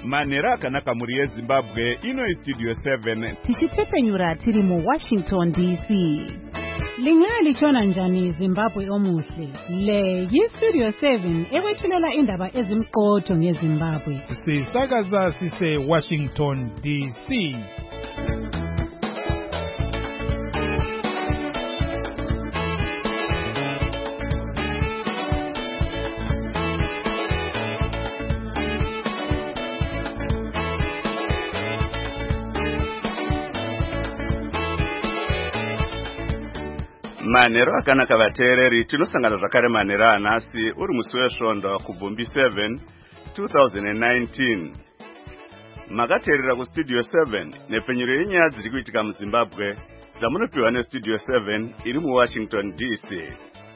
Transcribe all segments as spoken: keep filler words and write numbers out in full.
manhero akanaka mhuri yezimbabwe. Ino studio seven tichitsepenyura tiri muwashington D C. Lingaya lichona njani Zimbabwe omuhle? Le yi-Studio seven ekwethulela indaba ezimqotho ngeZimbabwe. Sisakaza sise Washington D C. manhero akanaka vateereri. Tinosangana zvakare manhero anhasi uri musi wesvondo kubvumbi seven two thousand nineteen. Makateerera kustudio seven nepfenyuro yenyaya dziri kuitika muZimbabwe dzamunopiwa nestudio seven iri muWashington D C.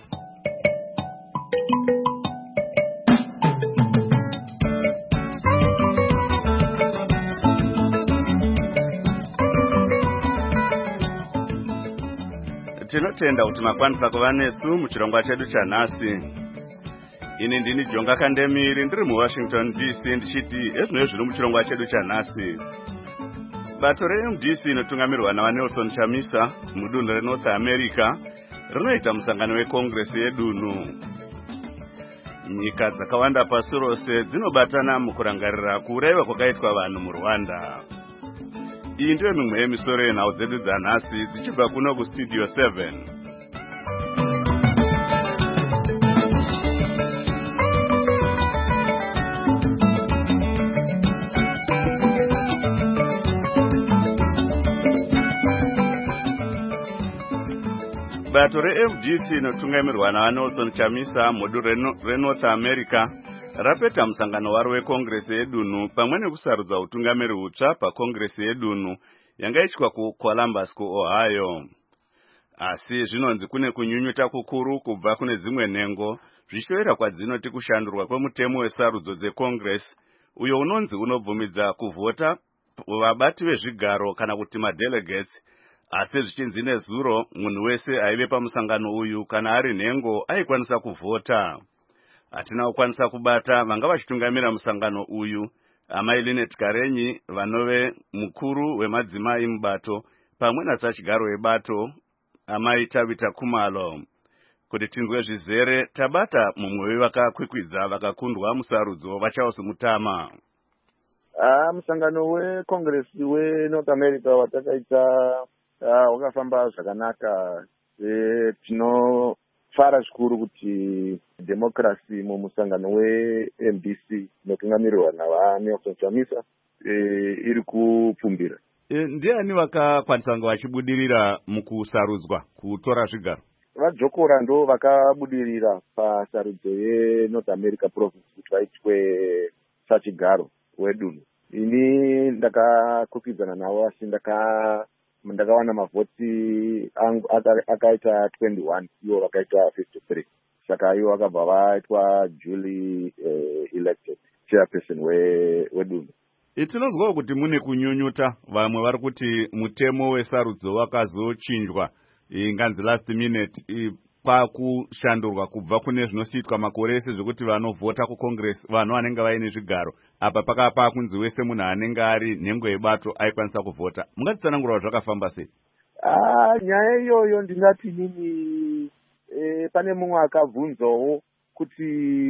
Tinotenda kuti makwanisa kuva nesu muchirongwa chedu chanhasi. Ini ndini Jonga Kandemiri ndiri muWashington D C ndichiti ezvino zviri muchirongwa chedu chanhasi. Bato reM D C inotungamirwa naVanelson Chamisa mudunhu reNorth America rinoita musangano wekongresi yedunhu. Nyika dzakawanda pasi rose dzinobatana mukurangarira kuuraiwa kwakaitwa vanhu muRwanda. Iyi ndiyo mimwe yemisoro yenhau dzedu dzanhasi dzichibva kuno kustudio seven. Bato reM D C inotungamirwa naVanelson Chamisa mudunhu reNorth America rapeta musangano waro wekongresi yedunhu pamwe nekusarudza utungamiri hutsva pakongresi yedunhu yangaitwa kuColumbus kuOhio. Asi zvinonzi kune kunyunyuta kukuru kubva kune dzimwe nhengo zvichiwira kwadzinoti kushandurwa kwemutemo wesarudzo dzekongresi uyo unonzi unobvumidza kuvhota vabati vezvigaro kana kuti madelegates. Asi zvichinzi nezuro munhu wese aive pamusangano uyu kana ari nhengo aikwanisa kuvhota. Hatina kukwanisa kubata vanga vachitungamira musangano uyu amai Linet Karenyi vanove mukuru wemadzimai mubato pamwe natsachigaro webato amai Tabita Kumalo. Kuti tinzwe zvizere tabata mumwe wevakakwikwidza vakakundwa musarudzo vachaosumutama. Ah, musangano wekongresi weNorth America watakaita wakafamba zvakanaka. E, tino fara zvikuru kuti democracy mumusangano weM D C inotungamirwa naVanelson Chamisa e, iri kupfumbira. E, ndiani vakakwanisa kunge vachibudirira mukusarudzwa kutora zvigaro? VaJokora ndo vakabudirira pasarudzo yeNorth America province kuti vaitwe sachigaro wedunhu. Ini ndakakwikwidza navo asi ndaka ndakawana mavhoti angu akaita twenty-one ivo vakaita fifty-three. Saka ivo vakabva vaitwa duly uh, elected chairperson wedunhu. Tinozwawo kuti mune kunyunyuta vamwe vari kuti mutemo wesarudzo wakazochinjwa nganzi last minute kwakushandurwa kubva kune zvinosiitwa makore ese zvekuti vanovhota kucongress vanhu vanenge vaine zvigaro apa pakapa kunzi wese munhu anenge ari nhengo yebato aikwanisa kuvhota. Mungatitsanangura zvakafamba sei? Ah, nyaya iyoyo ndingati nini e, pane mumwe akabvunzawo kuti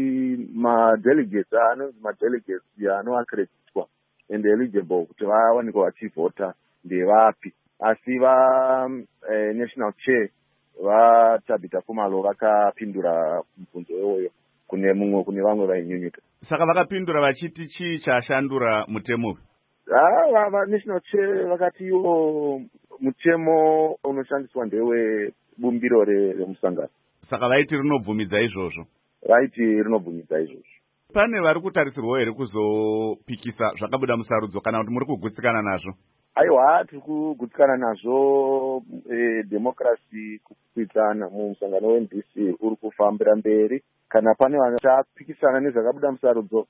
madelegates anonzi madelegates anoaccreditwa and eligible kuti vawanikwa vachivhota ndevapi. Asi va eh, national chair vaTabita Kumalo vakapindura mubvunzo iwoyo kune mumwe kune vamwe vainyunyuka. Saka vakapindura vachiti chii chashandura mutemo? Ah, va national chair vakati iwo mutemo unoshandiswa ndewe bumbiro remusangano. Saka vaiti rinobvumidza izvozvo? Vaiti rinobvumidza izvozvo. Pane vari kutarisirwa here kuzopikisa zvakabuda musarudzo kana kuti muri kugutsikana nazvo? Aiwa, tiri kugutsikana nazvo. E, democracy kukwikwidzana mumusangano weM D C uri kufambira mberi. Kana pane vachapikisana nezvakabuda musarudzo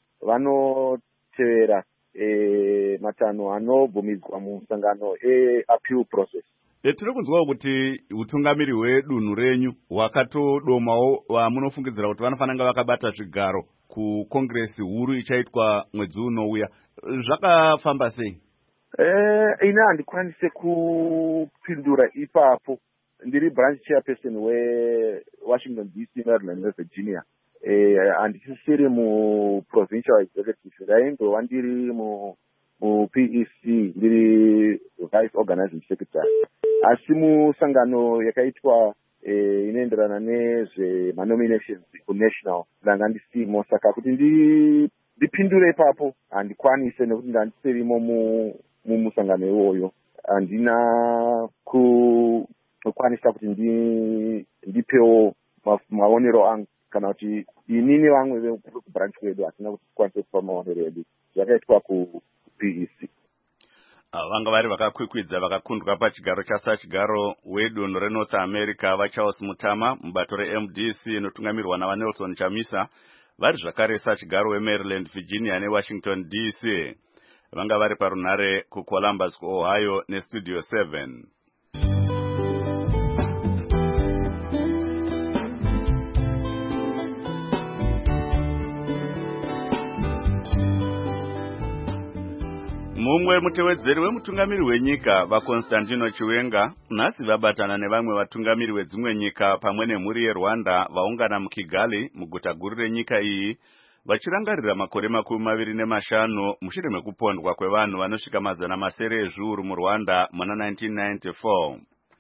vanotevera e, matanho anobvumidzwa mumusangano e-appeal process. E, tiri kunzwawo kuti utungamiri hwedunhu renyu hwakatodomawo vamunofungidzira kuti vanofanira vakabata zvigaro kukongresi huru ichaitwa mwedzi unouya. zvakafamba sei? Eh, ina handikwanise kupindura ipapo. Ndiri branch chairperson weWashington D C, Maryland neVirginia. Eh, handisisiri mu-provincial executive. Ndaingova ndiri mu-P E C, ndiri vice organizing secretary. Asi musangano yakaitwa eh, inoenderana nezvemanominations kunational ndanga ndisimo, saka kuti ndipindure ipapo handikwanise nekuti ndandisirimo mumusangano iwoyo. Handina kukwanisa kuti ndipewo maonero angu kana kuti inini vamwe vekubranch kwedu hatina kuti tikwanise kupa maonero edu. Zvakaitwa ku-P E C. Vanga vari vakakwikwidza vakakundwa pachigaro chasachigaro wedunhu reNorth America vaCharles Mutama mubato reM D C inotungamirwa navaNelson Chamisa, vari zvakare sachigaro weMaryland, Virginia neWashington D C. Vanga vari parunhare kuColumbus, Ohio neStudio seven. Mumwe mutevedzeri wemutungamiri wenyika vaConstantino Chiwenga nhasi vabatana nevamwe vatungamiri vedzimwe nyika pamwe nemhuri yeRwanda vaungana muKigali muguta guru renyika iyi vachirangarira makore makumi maviri nemashanu mushure mekupondwa kwevanhu vanosvika mazana masere ezviuru muRwanda muna nineteen ninety-four.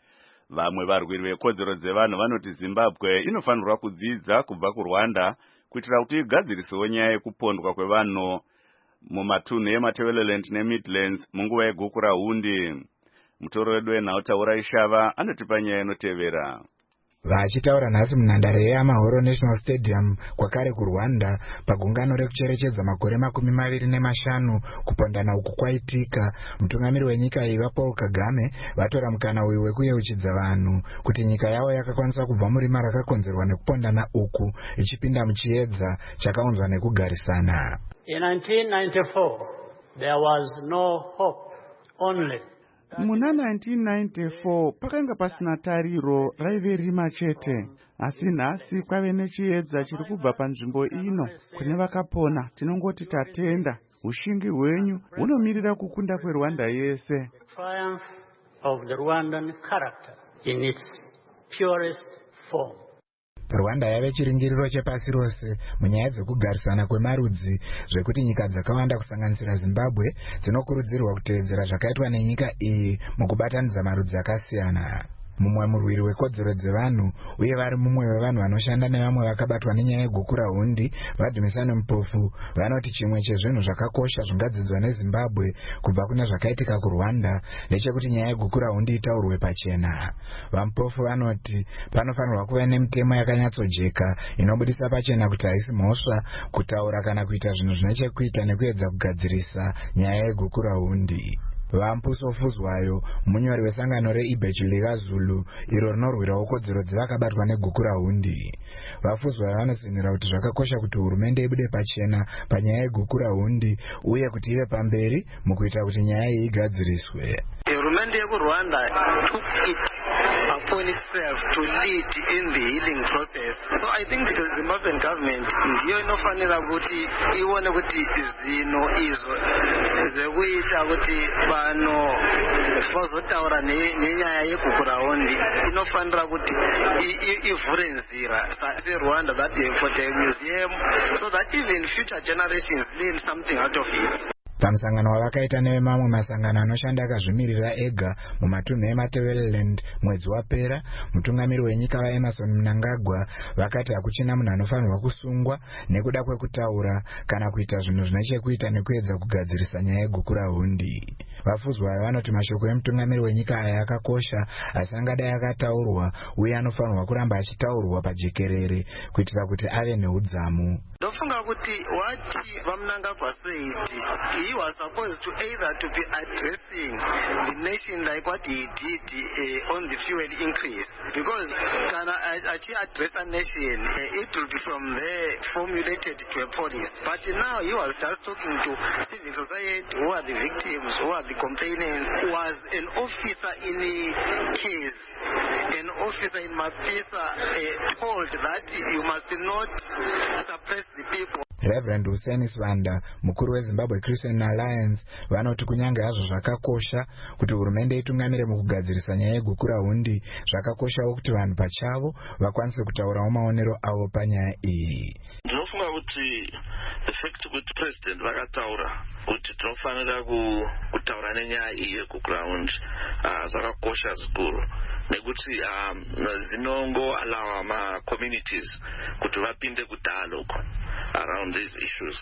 Vamwe varwiri vekodzero dzevanhu vanoti Zimbabwe inofanirwa kudzidza kubva kuRwanda kuitira kuti igadzirisewo nyaya yekupondwa kwevanhu mumatunhu eMatabeleland neMidlands munguva yeguku rahundi. Mutoro wedu wenhau Ishava anotipa nyaya inotevera. Vachitaura nhasi munhandare yeAmahoro National Stadium kwakare kuRwanda pagungano rekucherechedza makore makumi maviri nemashanu kupondana uku kwaitika, mutungamiri wenyika iyi Paul Kagame vatora mukana uyu wekuyeuchidza vanhu kuti nyika yavo yakakwanisa kubva murima rakakonzerwa nekupondana uku ichipinda muchiedza chakaunzwa nekugarisana. In nineteen ninety-four, there was no hope, only. Muna nineteen ninety-four, pakanga pasina tariro, raive rima chete. Asi nhasi kwave nechiedza chiri kubva panzvimbo ino. Kune vakapona, tinongoti tatenda. Ushingi hwenyu hunomirira kukunda kweRwanda yese. Triumph of the Rwandan character in its purest form. Rwanda yave chiringiriro chepasi rose munyaya dzekugarisana kwemarudzi zvekuti nyika dzakawanda kusanganisira Zimbabwe dzinokurudzirwa kuteedzera zvakaitwa nenyika iyi mukubatanidza marudzi akasiyana. Mumwe murwiri wekodzero dzevanhu uye vari mumwe wevanhu vanoshanda nevamwe vakabatwa nenyaya yeguku rahundi Vadhumisano Mpofu vanoti chimwe chezvinhu zvakakosha zvingadzidzwa neZimbabwe kubva kune zvakaitika kuRwanda ndechekuti nyaya yeguku rahundi itaurwe pachena. VaMpofu vanoti panofanirwa kuva nemitemo yakanyatsojeka inobudisa pachena kuti haisi mhosva kutaura kana kuita zvinhu zvine chekuita nekuedza kugadzirisa nyaya yeguku rahundi. Vampuso Fuzwayo, munyori wesangano reIbhechiliga Zulu, iro rinorwirawo kodzero dzevakabatwa neguku rahundi. Vafuzwayo vanosinyira kuti zvakakosha kuti hurumende ibude pachena panyaya yeguku rahundi uye kuti ive pamberi mukuita kuti nyaya iyi igadziriswe. Hurumende yekurwanda took it upon itself to lead in the healing process. So I think the Zimbabwean government ndiyo inofanira kuti ione kuti zino izo zvekuita kuti vanhu vazotaura nenyaya yeguku rahundi inofanira kuti ivhure nzira seRwanda that for the museum so that even future generations learn something out of it. Pamusangano wavakaita nevemamwe masangano anoshanda akazvimirira ega mumatunhu eMatabeleland mwedzi wapera, mutungamiri wenyika vaEmmerson Mnangagwa vakati hakuchina munhu anofanirwa kusungwa nekuda kwekutaura kana kuita zvinhu zvine chekuita nekuedza kugadzirisa nyaya yeguku rahundi. Vafuzwayo vanoti mashoko emutungamiri wenyika aya akakosha asi angadai akataurwa uye anofanirwa kuramba achitaurwa pajekerere kuitira kuti ave neudzamu. Ndofunga kuti what vaMnangagwa said, he was supposed to either to be addressing the nation like what he did uh, on the fuel increase, because can achi address a nation, uh, it will be from there formulated to a policy. But now he was just talking to civil society, who are the victims, who are the complainants, who was an officer in a case. An officer in Mapisa uh, told that you must not suppress the people. Reverend Hussein Swanda, mukuru weZimbabwe Christian Alliance, vanoti kunyange hazvo zvakakosha kuti hurumende itungamire mukugadzirisa nyaya yegukurahundi, zvakakoshawo kuti vanhu pachavo vakwanise kutaurawo maonero avo panyaya iyi. Ndinofunga kuti the fact kuti president vakataura kuti tinofanira kutaura nenyaya iyi yegukurahundi zvakakosha zvikuru, nekuti zinongo allow ma communities kuti vapinde kudialogue around these issues.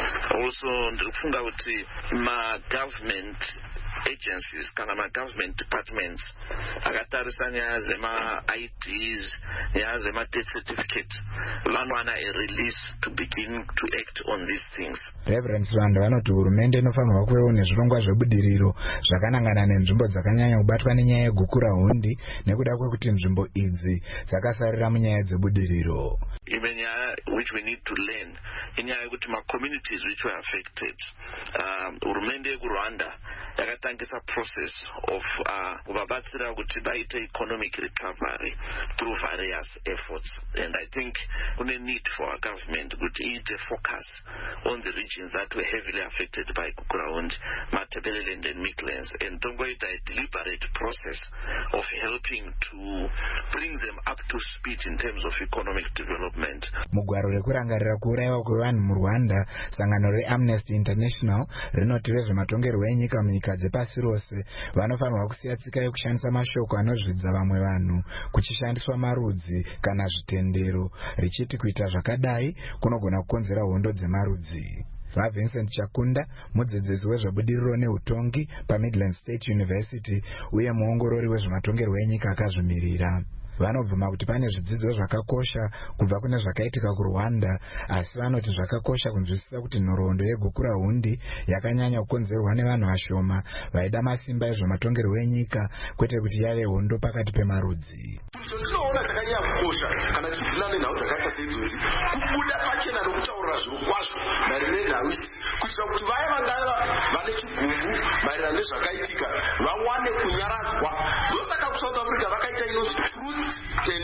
Also ndikufunga kuti ma government agencies kana ma government departments akatarisa nyaya zema I Ds, nyaya zema death certificate, vanowana a release to begin to act on these things. Reverend Swanda vanoti hurumende inofanirwa kuvewo nezvirongwa zvebudiriro zvakanangana nenzvimbo dzakanyanya kubatwa nenyaya yegukurahundi, nekuda kwekuti nzvimbo idzi dzakasarira munyaya dzebudiriro. Even nyaya which we need to learn inyaya yekuti ma communities which were affected, hurumende um, yekurwanda yakatangisa process of kuvabatsira uh, kuti vaite economic recovery through various efforts, and I think kune need for our government kuti iite focus on the regions that were heavily affected by Gukurahundi, Matabeleland and Midlands, and tongoita a deliberate process of helping to bring them up to speed in terms of economic development. Mugwaro rekurangarira kuuraiwa kwevanhu muRwanda, sangano reAmnesty International rinoti vezvematongerwo enyika munyika dzepasi rose vanofanirwa kusiya tsika yekushandisa mashoko anozvidza vamwe vanhu kuchishandiswa marudzi kana zvitendero, richiti kuita zvakadai kunogona kukonzera hondo dzemarudzi. VaVincent Chakunda, mudzidzisi wezvebudiriro neutongi paMidland State University uye muongorori wezvematongerwo enyika akazvimirira, vanobvuma kuti pane zvidzidzo zvakakosha kubva kune zvakaitika kuRwanda, asi vanoti zvakakosha kunzwisisa kuti nhoroondo yegukurahundi yakanyanya kukonzerwa nevanhu vashoma vaida masimba ezvematongerwo enyika, kwete kuti yave hondo pakati pemarudzi. Tinoona zvakanyanya kukosha kana tichibvina nenhau dzakaita seidzozi kubuda pachena nokutaurira zviro kwazvo maererano nenhau idzi, kuitira kuti vaya vangava vane chigumbu maererano nezvakaitika vawane kunyaradzwa. Ndosaka kuSouth Africa vakaita inonzi truth and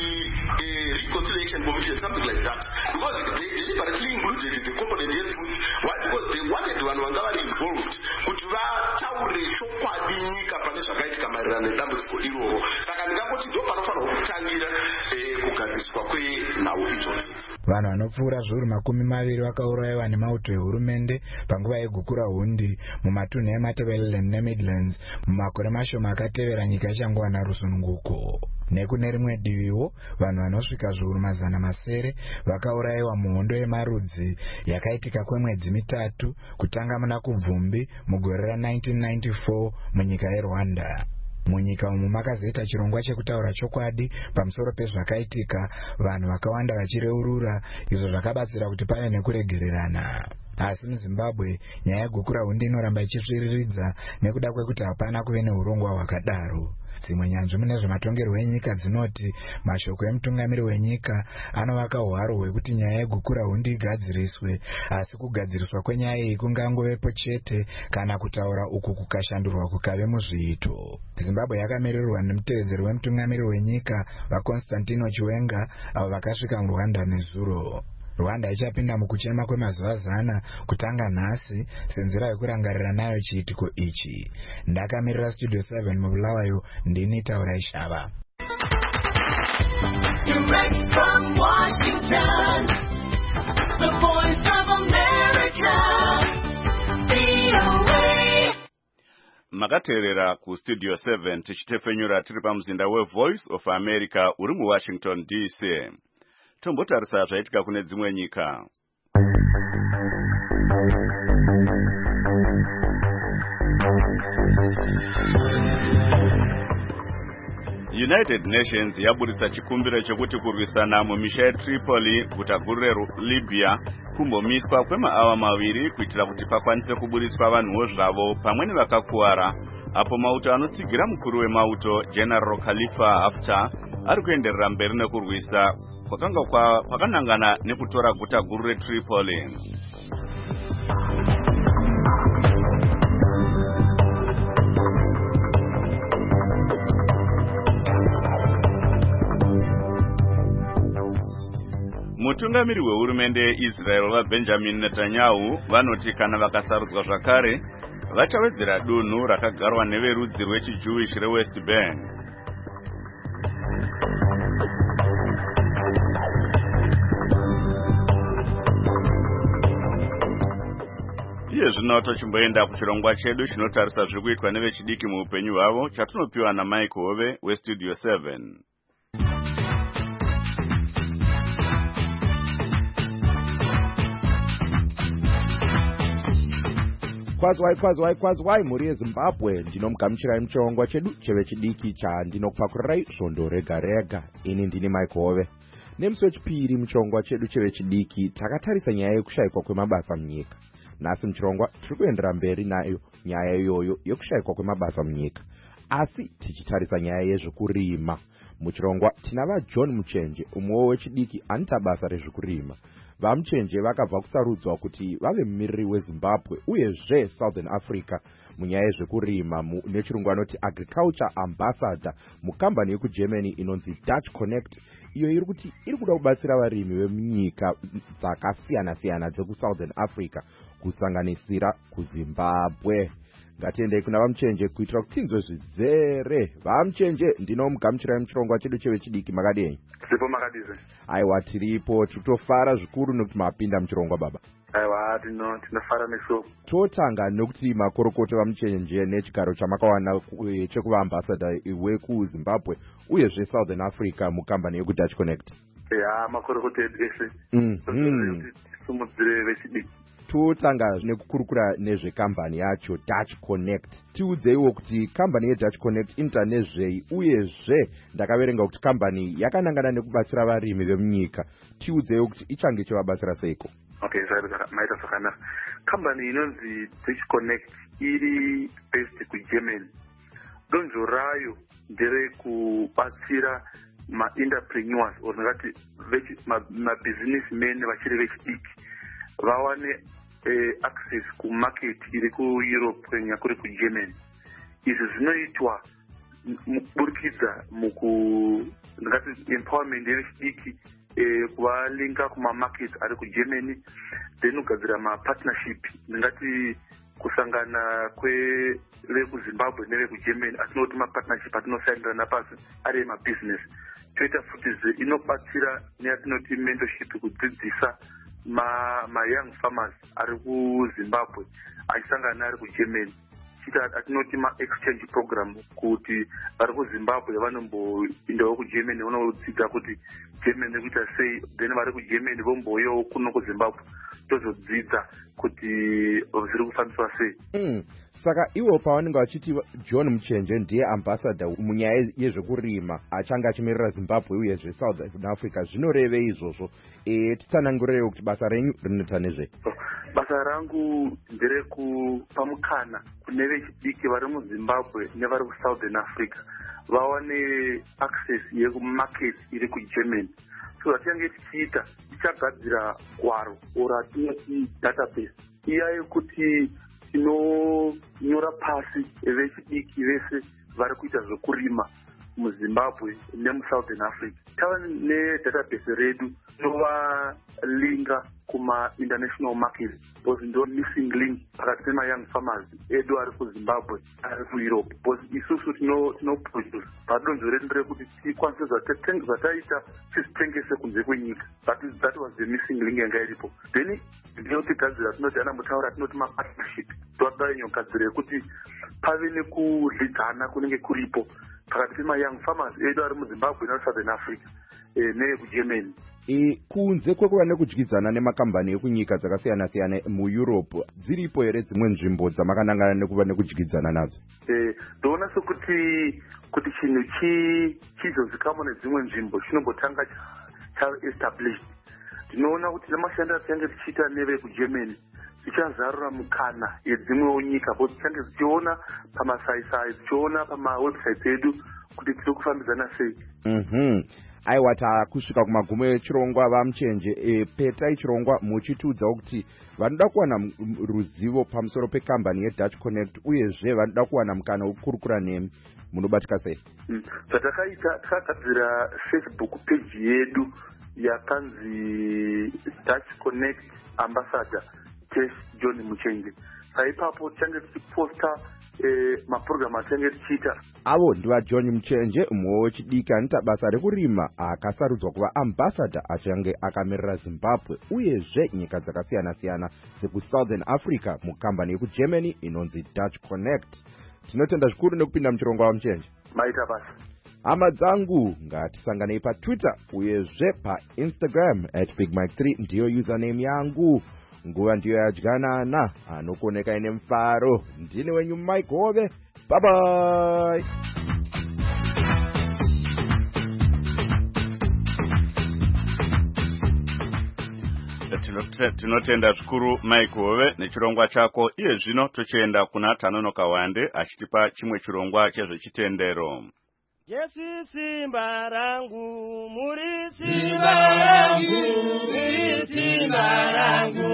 uh, reconciliation commission, something like that, because they deliberately included the component of truth. Why? Because they wanted vanhu vanga vari involved kuti vataure chokwadi nyika pane zvakaitika maererano nedambudziko iroro. Saka ndingangoti ndo panofanirwa kutangira kugadziswa kwenhau idzodzo. Vanhu vanopfuura zviuru makumi maviri vakaurayiwa nemauto ehurumende panguva yegukurahundi mumatunhu eMatabeleland neMidlands mumakore mashoma akatevera nyika ichangowana rusununguko. Nekune rimwe diviwo vanhu vanosvika zviuru mazana masere vakaurayiwa muhondo yemarudzi yakaitika kwemwedzi mitatu kutanga muna Kubvumbi mugore ra-nineteen ninety-four munyika yeRwanda. Munyika umu makazoita chirongwa chekutaura chokwadi pamusoro pezvakaitika, vanhu vakawanda vachireurura, izvo zvakabatsira kuti pave nekuregererana. Asi muZimbabwe nyaya yegukurahundi inoramba ichitsviriridza nekuda kwekuti hapana kuve neurongwa hwakadaro. Dzimwe nyanzvi mune zvematongerwo enyika dzinoti mashoko emutungamiri wenyika anovaka hwaro hwekuti nyaya yegukurahundi igadziriswe, asi kugadziriswa kwenyaya iyi kungangovepo chete kana kutaura uku kukashandurwa kukave muzviito. Zimbabwe yakamirorwa nemutevedzeri wemutungamiri wenyika vaConstantino Chiwenga, avo vakasvika muRwanda nezuro. Rwanda ichapinda mukuchema kwemazuva zana kutanga nhasi senzira yekurangarira nayo chiitiko ichi. Ndakamirira Studio seven mubulawayo, ndini Taurai Shava. Direct from Washington, the voice of America, V O A. Makateerera ku Studio seven tichitefenyura tiri pamuzinda weVoice of America uri muWashington D C. Tombotarisa zvaitika kune dzimwe nyika. United Nations yaburitsa chikumbiro chekuti kurwisana mumisha yeTripoli guta guru reLibya kumbomiswa kwemaawa maviri kuitira kuti pakwanise kuburiswa vanhuwo zvavo pamwe nevakakuwara, apo mauto anotsigira mukuru wemauto General Khalifa Haftar ari kuenderera mberi nekurwisa kwakanga kwakanangana nekutora guta guru reTripoli. Mutungamiri wehurumende yeIsrael vaBenjamin Netanyahu vanoti kana vakasarudzwa zvakare vachawedzera dunhu rakagarwa neverudzi rwechiJewish reWest Bank. Iye zvino tochimboenda kuchirongwa chedu chinotarisa zviri kuitwa nevechidiki muupenyu hwavo chatinopiwa naMike Hove weStudio seven. Kwazwai kwazwai kwazwai mhuri yeZimbabwe, ndinomugamuchirai muchirongwa chedu chevechidiki chandinokupakurirai svondo rega rega. Ini ndini Mike Hove. Nemusi wechipiri muchirongwa chedu chevechidiki takatarisa nyaya yekushayikwa kwemabasa munyika. Nhasi muchirongwa tiri kuendera mberi nayo nyaya iyoyo yekushayikwa kwemabasa munyika, asi tichitarisa nyaya yezvekurima. Muchirongwa tina vaJohn Muchenje, umwe wechidiki anoita basa rezvekurima. VaMuchenje vakabva kusarudzwa kuti vave mumiriri weZimbabwe uyezve Southern Africa munyaya yezvekurima nechirungu anoti agriculture ambassador mukambani yekuGermany inonzi Dutch Connect, iyo iri kuti iri kuda kubatsira varimi vemunyika dzakasiyana siyana dzekuSouthern Africa kusanganisira kuZimbabwe. Ngatiendei kuna VaMuchenje kuitira kuti tinzwe zvizere. VaMuchenje, ndinomugamuchirai muchirongwa chedu chevechidiki, makadini? Tiripo makadize. Aiwa, tiripo, tirikutofara zvikuru nekuti mapinda muchirongwa baba. Aiwa, tino tinofara nesu. Totanga nekuti makorokoto VaMuchenje nechigaro chamakawana chekuva ambassador wekuZimbabwe uyezve Southern Africa mukambani yekuDutch Connect. Ya, makorokoto edu ese. Mhm. Sumudzire vechidiki. Totanga nekukurukura nezvekambani yacho Dutch Connect. Tiudzeiwo kuti kambani yeDutch Connect inoita nezvei uyezve ndakaverenga kuti kambani yakanangana nekubatsira varimi vemunyika. Tiudzeiwo kuti ichange ichivabatsira seiko. Okay, maita zvakanaka. Kambani inonzi Dutch Connect iri based kuGermany. Donzvo rayo ndere kubatsira ma-entrepreneurs or ngati ma-businessmen vachiri vechidiki vawane eh, access kumarket iri kuEurope kenya kuri kuGermany. Izvi zvinoitwa mukuburikidza muku ngati empowerment yevechidiki eh, kuvalinka kumamarket ari kuGermany, then kugadzira mapartnership ngati kusangana kwevekuZimbabwe nevekuGermany atinoti mapartnership atinosainirana pasi ari mabusiness. Toita futi inobatsira neatinoti mentorship kudzidzisa ma ma young farmers ari kuZimbabwe achisangana ari kuGermany. Chita atinoti ma exchange program kuti vari kuZimbabwe vanomboindawo kuGermany vanodzidza kuti Germany kuita sei, then vari kuGermany vomboyawo kuno kuZimbabwe tozodzidza kuti zviri kufambiswa sei. Mm. Saka iwo pavanenge vachiti John Muchenje ndiye ambassador munyaya yezvekurima achanga achimirira Zimbabwe uyezve South Africa, zvinorevei izvozvo? E, titsanangurirei kuti basa renyu rinoita nezvei? Basa rangu ndere kupa mukana kune vechidiki vari muZimbabwe nevari kuSouthern Africa vawane access yekumarket iri kuGermany. So vatinenge tichiita tichagadzira gwaro or atinoti database iya yekuti inonyora pasi vechidiki vese vari kuita zvekurima muZimbabwe nemuSouthern Africa. Tava nedatabase redu inovalinga kuma-international markets, because ndo missing link pakati pema-young farmers edu ari kuZimbabwe ari kuEurope, because isusu tinoproduce padonzvo redu rekuti tikwanise zvataita tisitengese kunze kwenyika. That is, that was the missing link yanga iripo. Then ndinotigadzira tinoti ana mutaura tinoti mapartnership toda nyogadzira kuti pave nekudlidzana kunenge kuripo pakati pema-young farmers edu ari muZimbabwe neSouthern Africa eh, nekuGermany. E, kunze kwekuva nekudyidzana nemakambani ekunyika dzakasiyana siyana muEurope, dziripo here dzimwe nzvimbo dzamakanangana nekuva nekudyidzana nadzo? Eh, ndoona sekuti kuti chinhu chizozikamwa nedzimwe nzvimbo chinombotanga cha-established. Ndinoona kuti namashandiro atinenge tichiita nevekuGermany tichazarura mukana yedzimwewo nyika, bo tichange tichiona pamasaisai tichiona pamawebsite edu kuti tiri kufambidzana sei. Mhm. aiwa takusvika kumagumo echirongwa vamuchenje e, petai chirongwa muchitiudzawo kuti vanoda kuwana ruzivo pamusoro pekambani yeDutch Connect uyezve vanoda kuwana mukana wekukurukura nemi munobatika sei? Zvatakaita takagadzira Facebook page yedu yakanzi Dutch Connect Ambassador John Muchenje. Saipapo change tichiposta eh, mapurogiramu atinenge tichiita. Avo ndiva John Muchenje, umwe wechidiki anoita basa rekurima akasarudzwa kuva ambassador achange akamirira Zimbabwe uyezve nyika dzakasiyana siyana seku Southern Africa mukambani yekuGermany inonzi Dutch Connect. Tinotenda zvikuru nekupinda muchirongwa waMuchenje. Maita basa. Hama dzangu ngatisanganei paTwitter uyezve paInstagram at big mike three ndiyo username yangu. Nguva ndiyo yadyanana anokuoneka ine mfaro. Ndini wenyu Mike Hove. Bye bye. Tinotenda zvikuru Mike Hove nechirongwa chako. Iye zvino tochienda kuna Tanonoka Wande achitipa chimwe chirongwa chezvechitendero. Jesu simba rangu, muri simba rangu, muri simba rangu,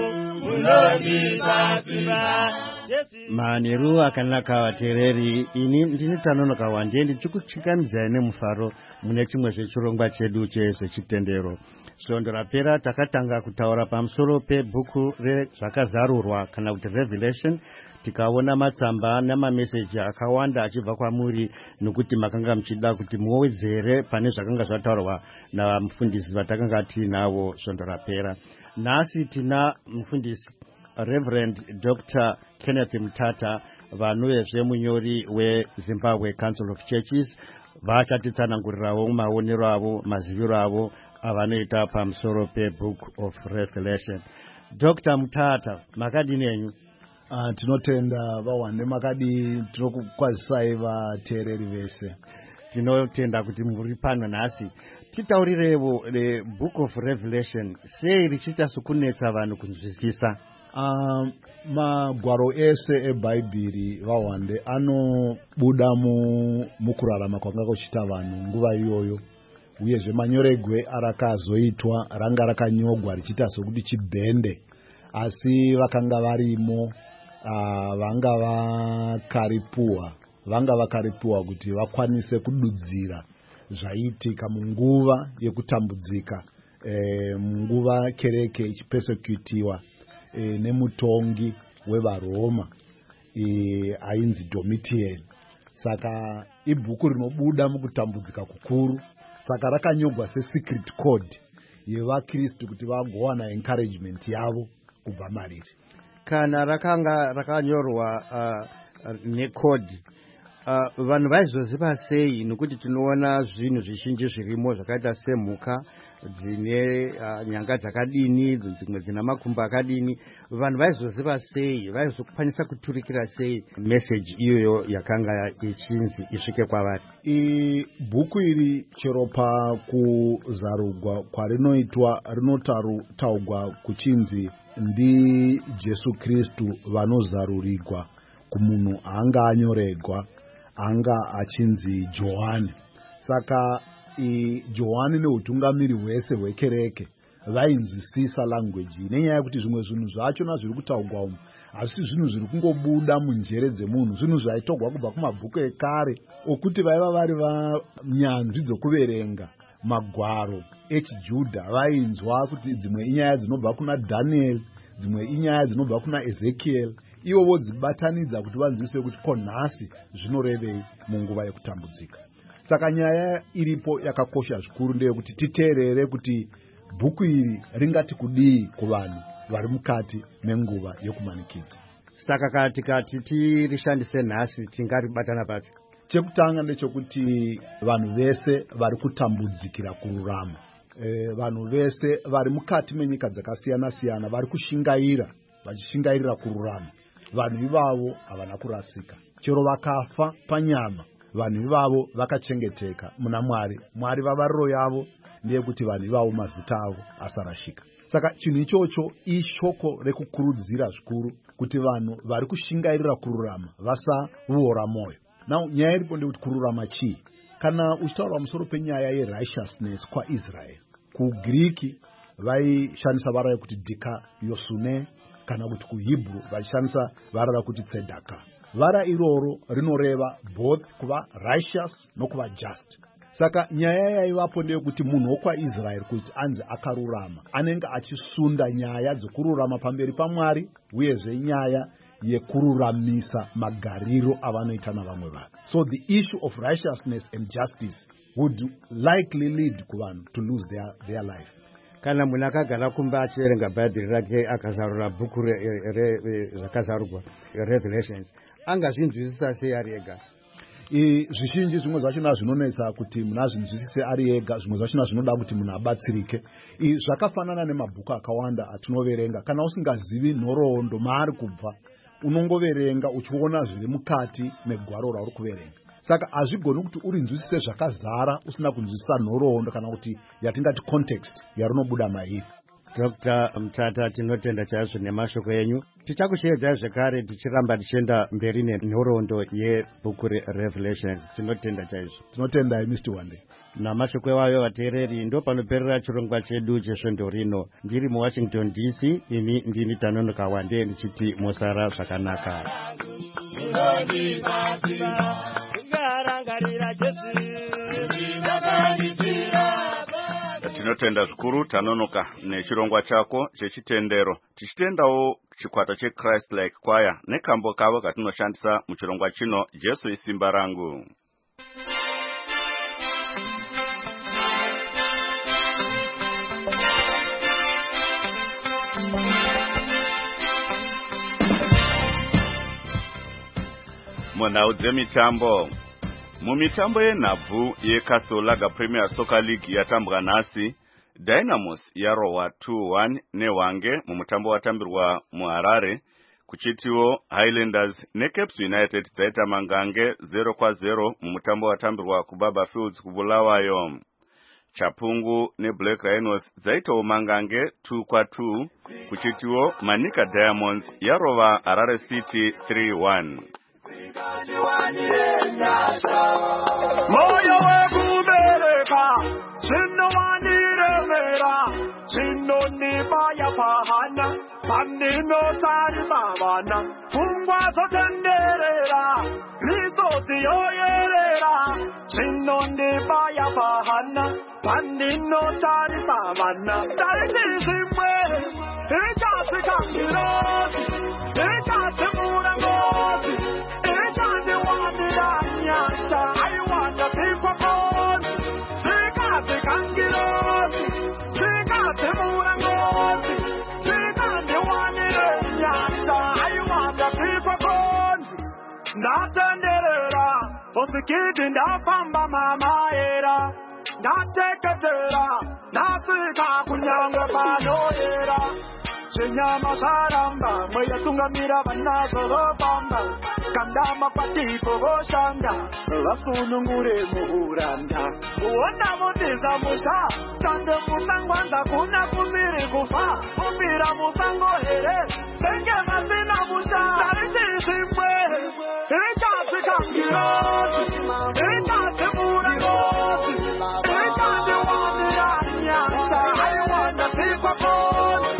munondipa simba. Manheru akanaka vateereri, ini ndini Tanonoka Wande ndichikuchikanidza nemufaro mune chimwe zvechirongwa chedu chezvechitendero. Svondo rapera takatanga kutaura pamusoro pebhuku rezvakazarurwa kana kuti Revelation. Tikaona matsamba namameseji akawanda achibva kwamuri nokuti makanga muchida kuti muwedzere pane zvakanga zvataurwa navamufundisi vatakanga tiinavo svondo rapera. Nhasi tina mufundisi Reverend Doctor Kenneth Mutata, vanowezve munyori weZimbabwe Council of Churches, vachatitsanangurirawo maonero avo, maziviro avo avanoita pamusoro peBook of Revelation. Doctor Mutata, makadini enyu? Uh, tinotenda vaWande makadi, tinokukwazisai vateereri vese. Tinotenda kuti muri pano nhasi. Titaurirewo the Book of Revelation, sei richiita sokunetsa vanhu kunzwisisa? Uh, magwaro ese eBhaibheri vaWande anobuda mu mukurarama kwanga kuchita vanhu nguva iyoyo, uyezve manyoregwe arakazoitwa ranga rakanyogwa richiita sokuti chibhende, asi vakanga varimo uh, vanga vakaripuwa vanga vakaripuwa kuti vakwanise kududzira zvaitika munguva yekutambudzika, e, munguva kereke ichipesekutiwa e, nemutongi wevaRoma e, ainzi Domitian. Saka ibhuku rinobuda mukutambudzika kukuru, saka rakanyogwa secret code yevaKristu kuti vagowana encouragement yavo kubva mariri. Kana rakanga rakanyorwa uh, necode, uh, vanhu vaizoziva sei? Nokuti tinoona zvinhu zvizhinji zvirimo zvakaita semhuka dzine uh, nyanga dzakadini, dzimwe dzina makumbo akadini. Vanhu vaizoziva sei? Vaizokwanisa kuturikira sei message iyoyo yakanga ichinzi isvike kwavari? Ibhuku iri chero pakuzarugwa kwarinoitwa rinotaugwa kuchinzi ndi Jesu Kristu vanozarurigwa kumunhu anga anyoregwa anga achinzi Johani. Saka i Johani neutungamiri hwese hwekereke vainzwisisa language nenyaya yekuti zvimwe zvinhu zvachona zviri kutaugwa umu asi zvinhu zviri kungobuda munjere dzemunhu, zvinhu zvaitogwa kubva kumabhuku ekare okuti vaiva vari vanyanzvi dzokuverenga magwaro echiJudha. Vainzwa kuti dzimwe inyaya dzinobva kuna Daniel, dzimwe inyaya dzinobva kuna Ezekiel, ivo vodzibatanidza kuti vanzwisise kuti konhasi zvinorevei munguva yekutambudzika. Saka nyaya iripo yakakosha zvikuru ndeyekuti titeerere kuti bhuku iri ringati kudii kuvanhu vari mukati menguva yokumanikidza. Saka kati kati tirishandise nhasi tingaribatana papi? Chekutanga ndechekuti vanhu vese vari kutambudzikira kururama, e, vanhu vese vari mukati menyika dzakasiyana siyana vari kushingaira, vachishingairira kururama. Vanhu ivavo havana kurasika, chero vakafa panyama vanhu ivavo vakachengeteka muna Mwari. Mwari vavariro yavo ndeyekuti vanhu ivavo mazita avo asarashika. Saka chinhu ichocho ishoko rekukurudzira zvikuru kuti vanhu vari kushingairira kururama vasavuora moyo. Now nyaya iripo ndekuti kururama chii? kana uchitaura pamusoro penyaya yerighteousness kwaIsrael, kuGiriki vaishandisa vara yekuti dikaiosune, kana kuti kuHebrew vaishandisa vara rakuti tzedaka. Vara iroro rinoreva both kuva righteous nokuva just. Saka nyaya yaivapo ndeyekuti munhu wokwaIsrael kuti anzi akarurama anenge achisunda nyaya dzekururama pamberi paMwari, uyezve nyaya yekururamisa magariro avanoita navamwe vanhu. So the issue of righteousness and justice would likely lead kuvanhu to lose their, their life. Kana munhu akagara kumba achiverenga bhaibheri rake akazarura bhuku rakazarurwa Revelations, angazvinzwisisa sei ari ega? Zvizhinji zvimwe zvachona zvinonetsa kuti munhu azvinzwisise ari ega, zvimwe zvachona zvinoda kuti munhu abatsirike. Zvakafanana nemabhuku akawanda atinoverenga, kana usingazivi nhoroondo maari kubva, unongoverenga uchiona zviri mukati megwaro rauri kuverenga. Saka hazvigoni kuti urinzwisise zvakazara usina kunzwisisa nhoroondo kana kuti yatingati context yarinobuda mairi. Doctor Mtata, tinotenda chaizvo nemashoko enyu. Tichakushedzai zvekare tichiramba tichienda mberi nenhoroondo yebhuku reRevelations. Tinotenda chaizvo. Tinotenda Mister Wande. Namashoko ewayo vateereri, ndo panoperera chirongwa chedu chesvondo rino. Ndiri muWashington D C, ini ndini Tanonoka Wande ndichiti musara zvakanaka. Tinotenda zvikuru Tanonoka nechirongwa chako chechitendero. Tichitendawo chikwata cheChrist Like Choir nekambo kavo katinoshandisa muchirongwa chino, Jesu isimba rangu. Munhau dzemitambo. Mumitambo yenhabvu yeCastle Lager Premier Soccer League yatambwa nhasi, Dynamos yarohwa two one neHwange mumutambo watambirwa muHarare, kuchitiwo Highlanders neCapes United dzaita mangange zero kwa zero mumutambo watambirwa kuBaba Fields kuBulawayo. Chapungu neBlack Rhinos dzaitawo mangange two kwa two, kuchitiwo Manika Diamonds yarova Harare City three one. Moyo wekubereka chinowaniremera chinonibaya pahana pandinotarisa vana pfungwa dzotenderera misodzi yoyerera chinonibaya pahana pandinotarisa vana taiti zvimwe ichasvika ngirozi ichatimura ngozi I want to be for fun. Take out the kangaroos. Take out the morangoos. Take out the one in the yasha. I want to be for fun. Not under the was a kid in the pamba mama era. Not take a terra. Not the kapunyanga panoera. Chinyama saramba, moya tunga mira banazo lo bamba. Kandama patipo goshanga, lasunungure muhuranda. Uona mutiza musha, tande musangwanda kuna kumiri kufa. Kumira musango here, tenge masina musha. Tariti simwe, icha sikangirozi, icha simuragozi, icha diwazira nyasa. I wanna see for fun.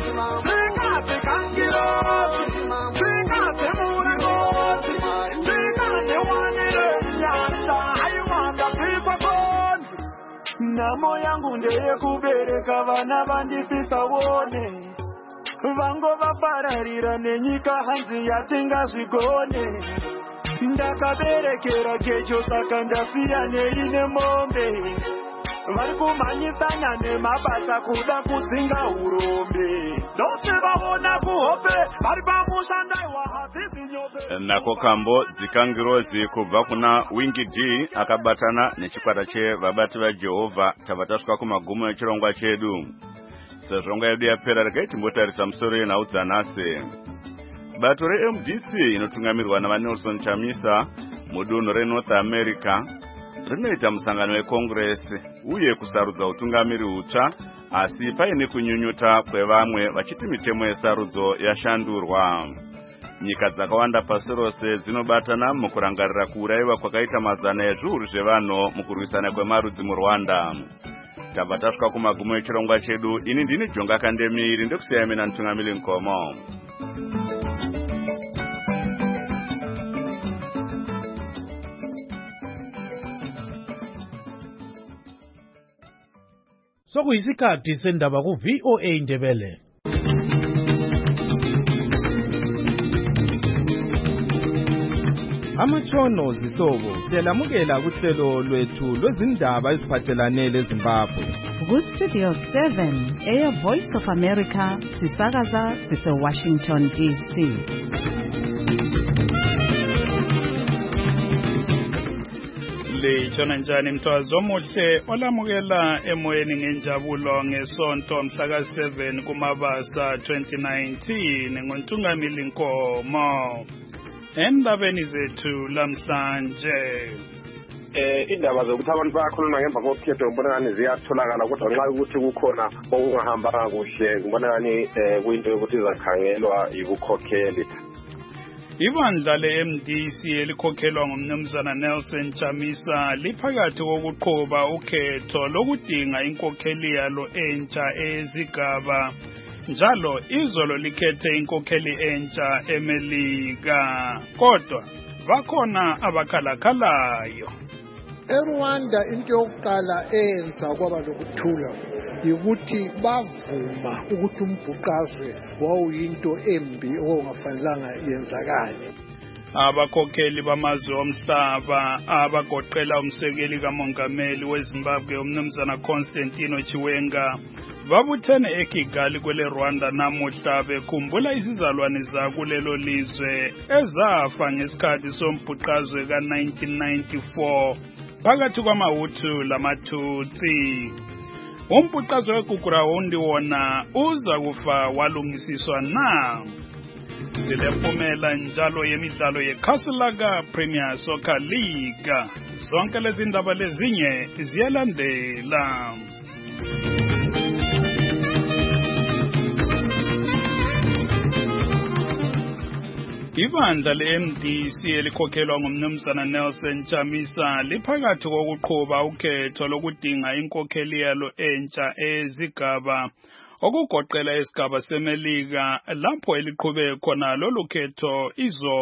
Namo yangu ndeye kubereka vana vandipisa wone, vango vapararira nenyika hanzi yatingazvigone. Ndakaberekera kecho saka ndasiya neine mombe, vari kumhanyisana nemabasa kuda kudzinga urombe. Dose vaona kuhope vari pamushandaiwa hadzizi nyope. Nako kambo dzikangirozi kubva kuna Wingi D akabatana nechikwata chevabati vaJehovha tavatasvika kumagumo echirongwa chedu. Sezvo yedu yapera regai timbotarisa musoro yenhau dzanhasi. Bato reM D C inotungamirwa navaNelson Chamisa mudunhu reNorth America rinoita musangano weCongress uye kusarudza utungamiri hutsva, asi paine kunyunyuta kwevamwe vachiti mitemo yesarudzo yashandurwa. Nyika dzakawanda pasi rose dzinobatana mukurangarira kuurayiwa kwakaita mazana ezviuru zvevanhu mukurwisana kwemarudzi muRwanda. Tabva tasvika kumagumo echirongwa chedu. Ini ndini Jonga Kandemiri ndekusiyai mina Ntungamiri Nkomo. Sokuyisikhathi sendaba ku V O A Ndebele. Amatshono zihlobo siyalamukela kuhlelo lwethu lwezindaba eziphathelane leZimbabwe. Ku-Studio seven, Air Voice of America, sisakaza sise-Washington D C. Litshona njani mthwazi omuhle olamukela emoyeni ngenjabulo ngesonto mhlaka seven kuMabasa twenty nineteen ngoNtungamili Nkomo. Endabeni zethu lamhlanje eh indaba zokuthi abantu bayakhuluma ngemva kokhetho ngibona ngani ziyatholakala kodwa nxa ukuthi kukhona okungahambanga kuhle ngibona ngani eh kuyinto yokuthi izakhangelwa ibukhokheli. Ibandla le-M D C elikhokhelwa ngumnumzana Nelson Chamisa liphakathi kokuqhuba ukhetho lokudinga inkokheli yalo entsha ezigaba. Njalo izolo likhethe inkokheli entsha eMelika. Kodwa bakhona abakhalakhalayo. eRwanda into yokuqala eyenza kwaba lokuthula ukuthi bavuma ukuthi umbhuqazwe wawuyinto embi okungafanelanga yenzakale. Abakhokheli bamazwe omhlaba abagoqela umsekeli kamongameli weZimbabwe umnumzana Constantino Chiwenga babuthene eKigali kwele Rwanda namuhla bekhumbula izizalwane zakulelo lizwe ezafa ngesikhathi sombhuqazwe ka nineteen ninety-four phakathi kwamaHutu lamaTutsi. Umbhuqazwe weGugurahundi wona uza kufa walungisiswa na. Silempumela njalo yemidlalo yeCastle Premier Soccer League. Zonke lezi ndaba lezinye ziyalandela. Ibandla le-M D C elikhokhelwa ngumnumzana Nelson Chamisa liphakathi kokuqhuba ukhetho lokudinga inkokheli yalo entsha ezigaba okugoqela isigaba seMelika lapho eliqhube khona lolu khetho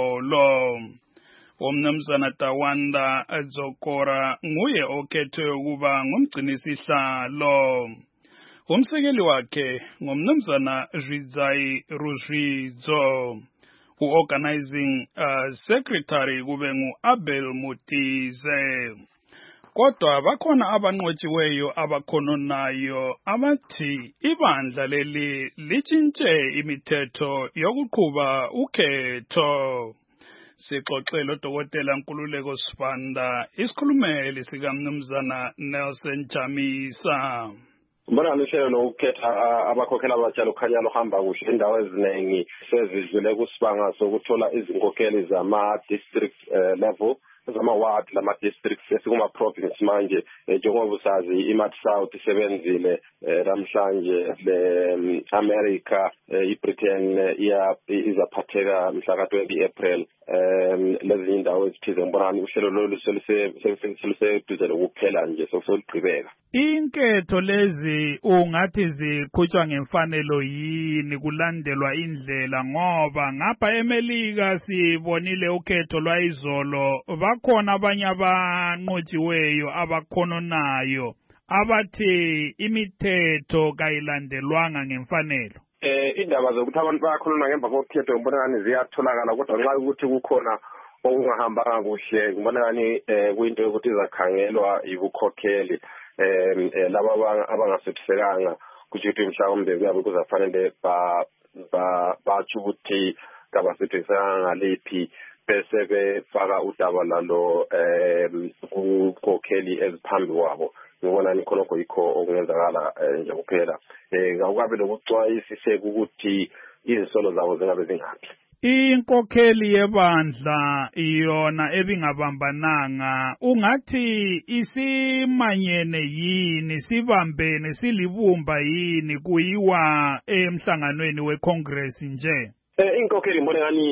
izolo. Umnumzana Tawanda Dzokora nguye okhethwe ukuba ngumgcinisihlalo. Umsekeli wakhe ngumnumzana Zvidzai Ruzvidzo. U-organizing uh, secretary kube ngu-Abel Mutize. Kodwa bakhona abanqotshiweyo abakhononayo abathi ibandla leli litshintshe imithetho yokuqhuba ukhetho. Sixoxele uDokotela Nkululeko Sibanda isikhulumeli sikamnumzana Nelson Chamisa. Mbona nishelo nokukhetha abakhokhela abatsha lokhanya lohamba kuhle indawo eziningi sezidlule kusibanga sokuthola izinkokheli zama district level zama ward lama districts esikuma province manje njengoba usazi iMarch South isebenzile namhlanje le America iBritain iya izaphatheka mhla ka twenty April um lezi indawo ezithize ngibona uhlelo lolu selise duzele ukuphela nje sokuligqibeka. Inketho lezi ungathi ziqhutshwa ngemfanelo yini kulandelwa indlela ngoba ngapha eMelika sibonile ukhetho lwayizolo bakhona abanye abanqotshiweyo abakhononayo abathi imithetho kayilandelwanga ngemfanelo. Eh indaba zokuthi abantu bayakhuluma ngemva kokhetho ngibona ngani ziyatholakala kodwa nxa ukuthi kukhona okungahambanga kuhle ngibona ngani eh kuyinto yokuthi izakhangelwa ibukhokheli eh laba abangasethisekanga kuthi mhlawumbe kuyabe kuzafanele ba batsho ukuthi kabasethisekanga lephi bese befaka udaba lalo eh kukhokheli eziphambi kwabo. Ngibona ni khonokho yikho okungenzakala nje kuphela eh ngakukabe lokucwayisise ukuthi izisolo zabo zingabe zingaphi. Inkokheli yebandla iyona ebingabambananga ungathi isimanyene yini sibambene silibumba yini kuyiwa emhlanganweni weCongress nje. Eh inkokheli ngibona ngani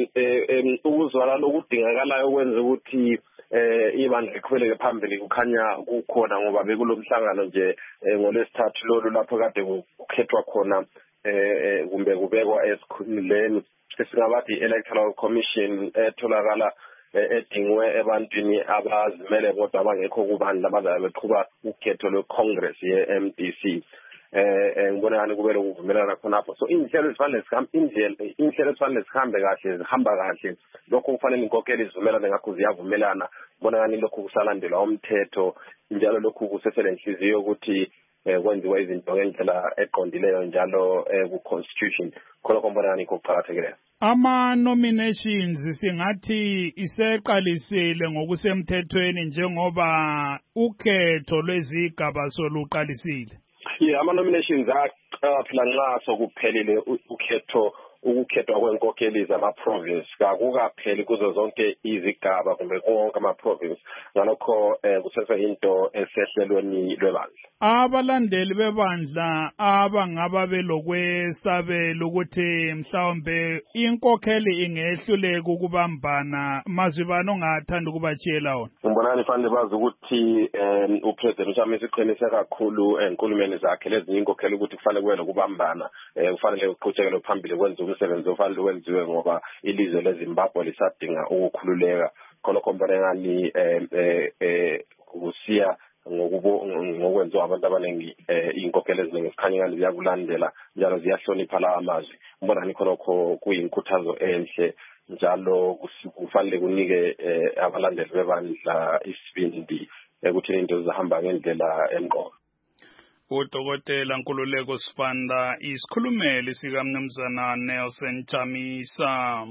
eh ukuzwakala okudingakalayo ukwenza ukuthi eh ibandla liqhubeleke phambili kukhanya kukhona ngoba bekulomhlangano nje ngolesithathu lolu lapho kade kukhethwa khona eh kumbe kubekwa esikhundleni esingabathi electoral commission etholakala edingwe ebantwini abazimele kodwa abangekho kubandla abazabe beqhuba ukhetho lweCongress ye-M D C. eh ngibona ngani kubele ukuvumelana khonapho so indlela ezifanele zihambe indlela indlela ezifanele zihambe kahle zihamba kahle lokho kufanele inkokheli izivumelane ngakho ziyavumelana ngibona ngani lokho kusalandelwa umthetho njalo lokho kusesele inhliziyo ukuthi kwenziwa izinto ngendlela eqondileyo njalo ku constitution khona ngibona ngani kokuqhakathekileyo. Ama nominations singathi iseqalisile ngokusemthethweni njengoba ukhetho lwezigaba soluqalisile. Yeah, ama nominations aqaphela nxa sokuphelile ukhetho ukukhethwa kwenkokheli zama province kakukapheli kuzo zonke izigaba kumbe konke ama province ngalokho kusese into esehlelweni lwebandla. Abalandeli bebandla abangaba belokwesabela ukuthi mhlawumbe inkokheli ingehluleka ukubambana mazibani ongathanda ukubatshela wona. Ngibona nifanele bazi ukuthi upresident uShamisa iqinise kakhulu enkulumeni zakhe lezi inkokheli ukuthi kufanele kube lokubambana kufanele uqhubekele phambili kwenza umsebenzi ofanele wenziwe ngoba ilizwe leZimbabwe lisadinga ukukhululeka khona khombona ngani eh eh kusiya ngokwenziwa abantu abaningi inkokheli eziningi sikhanya ngani ziyakulandela njalo ziyahlonipha lawa amazwi ngibona ngikho lokho kuyinkuthazo enhle njalo kufanele kunike abalandeli bebandla isibindi ukuthi into zihamba ngendlela emqoka. Udokotela Nkululeko Sifanda isikhulumeli sika Mnumzana Nelson Chamisa.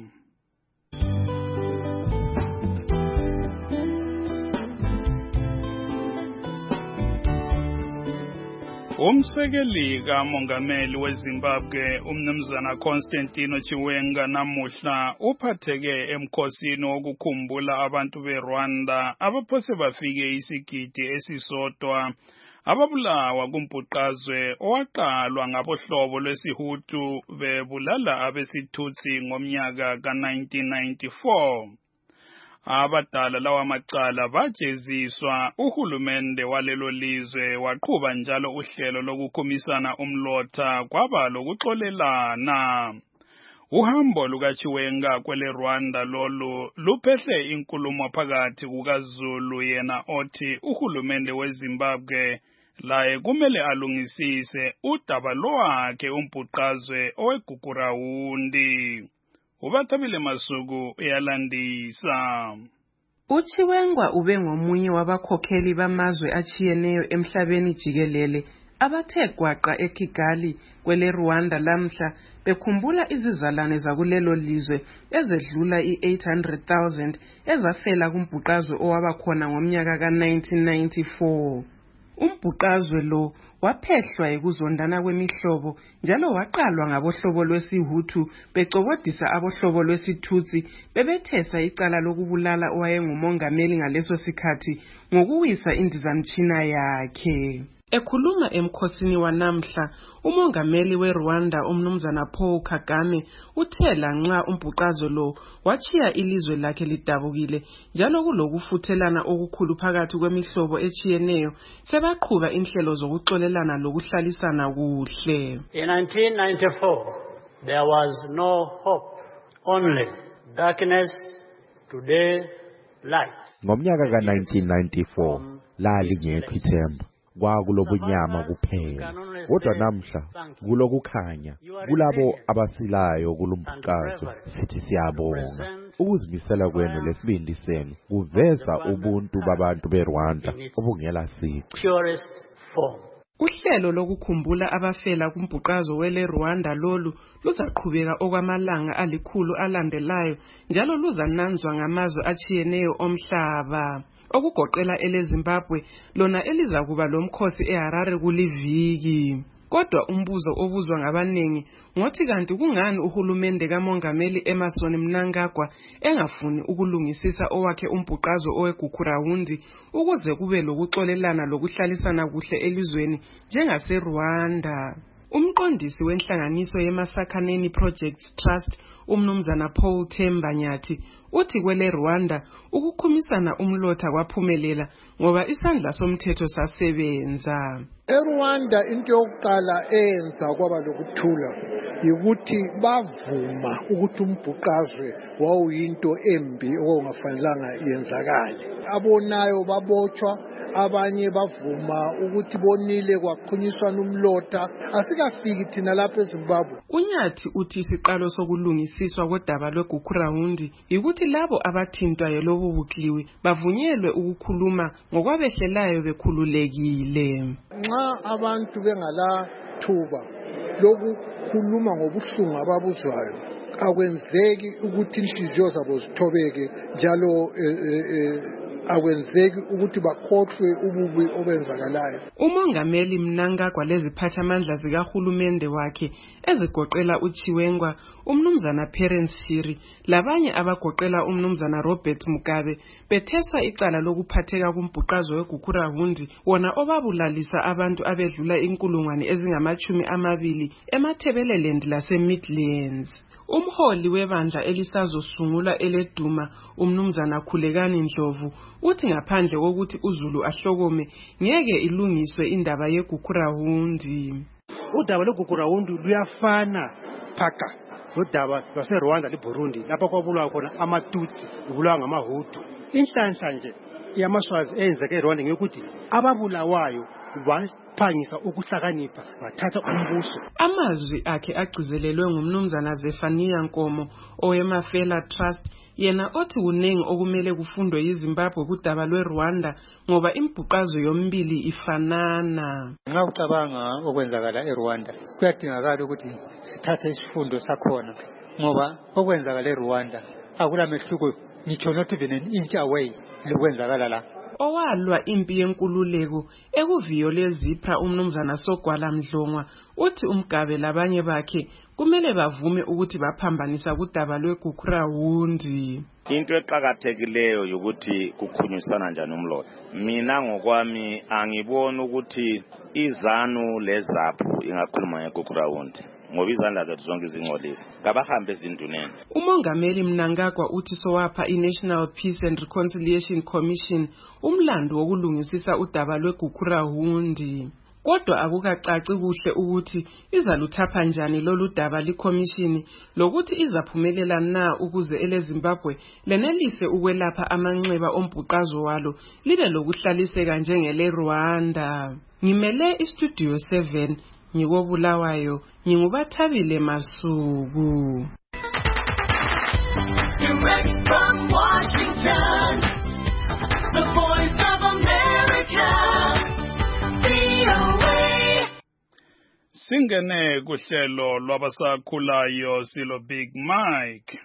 Umsekeli kaMongameli weZimbabwe uMnumzana Constantino Chiwenga namuhla uphatheke emkhosini wokukhumbula abantu beRwanda abaphose bafike isigidi esisodwa ababulawa kumbhuqazwe owaqalwa ngabohlobo lwesihutu bebulala abesithutsi ngomnyaka ka nineteen ninety-four. Abadala lawa macala bajeziswa uhulumende walelo lizwe waqhuba njalo uhlelo lokukhumisana umlotha kwaba lokuxolelana. Uhambo lukaChiwenga kwele Rwanda lolu luphehle inkulumo phakathi kukaZulu yena othi uhulumende weZimbabwe laye kumele alungisise udaba lwakhe umbhuqazwe oweGugurawundi. Ubathabile Masuku uyalandisa. uChiwenga ube ngomunye wabakhokheli bamazwe achiyeneyo emhlabeni jikelele abathe gwaqa eKigali kwele Rwanda lamhla bekhumbula izizalwane zakulelo lizwe ezedlula i-eight hundred thousand ezafela kumbhuqazwe owabakhona ngomnyaka ka nineteen ninety-four. Umbhuqazwe lo waphehlwa ekuzondana kwemihlobo njalo waqalwa ngabohlobo lwesihutu becobodisa abohlobo lwesithutsi bebethesa icala lokubulala owayengumongameli ngaleso sikhathi ngokuwisa indizamtshina yakhe. Ekhuluma emkhosini wanamhla, umongameli weRwanda uMnumzana Paul Kagame uthe lanxa umbhuqazo lo wachiya ilizwe lakhe lidabukile njalo kulokufuthelana okukhulu phakathi kwemihlobo echiyeneyo sebaqhuba inhlelo zokuxolelana lokuhlalisana kuhle. In nineteen ninety-four there was no hope, only darkness, today light. Ngomnyaka ka nineteen ninety-four lalingekho ithemba kwakulobunyama kuphela kodwa namhla kulokukhanya kulabo abasilayo kulumbhuqazo sithi siyabonga ukuzimisela kwenu lesibindi senu kuveza ubuntu babantu beRwanda obungela sici. Purest form. Uhlelo lokukhumbula abafela kumbhuqazo wele Rwanda lolu luzaqhubeka okwamalanga alikhulu alandelayo njalo luzananzwa ngamazwe achiyeneyo omhlaba okugoqela eleZimbabwe lona elizakuba lomkhosi eHarare kuliviki. Kodwa umbuzo obuzwa ngabanengi ngothi kanti kungani uhulumende kaMongameli Emmerson Mnangagwa engafuni ukulungisisa owakhe umbhuqazo oweGugurawundi ukuze kube lokuxolelana lokuhlalisana kuhle elizweni njengaseRwanda. Umqondisi wenhlanganiso yeMasakhaneni Projects Trust umnumzana Paul Themba Nyathi uthi kwele Rwanda ukukhumisana umlotha kwaphumelela ngoba isandla somthetho sasebenza. eRwanda into yokuqala eyenza kwaba lokuthula ukuthi bavuma ukuthi umbhuqazwe wawuyinto embi okungafanelanga yenzakale. Abonayo babotshwa, abanye bavuma ukuthi bonile kwaqhunyiswana umlotha. Asikafiki thina lapha eZimbabwe. Unyathi uthi isiqalo sokulungisiswa kodaba lweGukurawundi ukuthi labo abathintwayo lobu bukliwi bavunyelwe ukukhuluma ngokwabehlelayo bekhululekile. Nxa abantu bengala thuba lokukhuluma ngobuhlungu ababuzwayo akwenzeki ukuthi inhliziyo zabo zithobeke njalo akwenzeki ukuthi bakhohlwe ububi obenzakalayo. Umongameli Mnangagwa leziphathamandla zikahulumende wakhe ezigoqela uChiwengwa, umnumzana Perence Shiri labanye abagoqela umnumzana Robert Mugabe betheswa icala lokuphatheka kumbhuqazo weGukurawundi wona obabulalisa abantu abedlula inkulungwane ezingamachumi amabili eMathebeleland laseMidlands. Umholi webandla elisazosungula eleduma umnumzana Khulekani Ndlovu uthi ngaphandle kokuthi uZulu ahlokome ngeke ilungiswe indaba yeGukurawundi. Udaba lweGukurawundi luyafana phaka udaba lwaseRwanda leBurundi lapho kwabulawa khona amaTutsi kubulawa ngamaHutu. Inhlanhla nje yamaswazi eyenzeke eRwanda ngekuthi ababulawayo baphangisa ukuhlakanipha bathatha umbuso. Amazwi akhe agcizelelwe ngumnumzana Zefania Nkomo owemafela Trust yena othi kunengi okumele kufundwe yiZimbabwe kudaba lweRwanda ngoba imbhuqazo yombili ifanana. Nxa ucabanga okwenzakala eRwanda kuyadingakala ukuthi sithathe isifundo sakhona ngoba okwenzakala eRwanda akula mehluko ngitsho not even an inch away lokwenzakala la. Owalwa impi yenkululeko ekuviyole Zipra umnumzana Sogwala Mdlongwa uthi uMgabe labanye bakhe kumele bavume ukuthi baphambanisa kudaba lweGukurawundi. Into eqhakathekileyo ukuthi kukhunyisana njani umlotha. Mina ngokwami angibona ukuthi izanu lezaphu ingakhuluma ngeGukurawundi ngoba izandla zethu zonke izingcolile kabahambe ezinduneni. Umongameli Mnangagwa uthi sowapha iNational Peace and Reconciliation Commission umlando wokulungisisa udaba lweGukurawundi. Kodwa akukacaci kuhle ukuthi izaluthapha njani lolu daba likhomishini lokuthi izaphumelela na ukuze eleZimbabwe lenelise ukwelapha amanxeba ombhuqazo walo libe lokuhlaliseka njengele Rwanda. Ngimele iStudio seven ngikobulawayo ngingubathabile Masuku. Direct from Washington, the voice of America, V O A. Singene kuhlelo lwabasakhulayo silo Big Mike.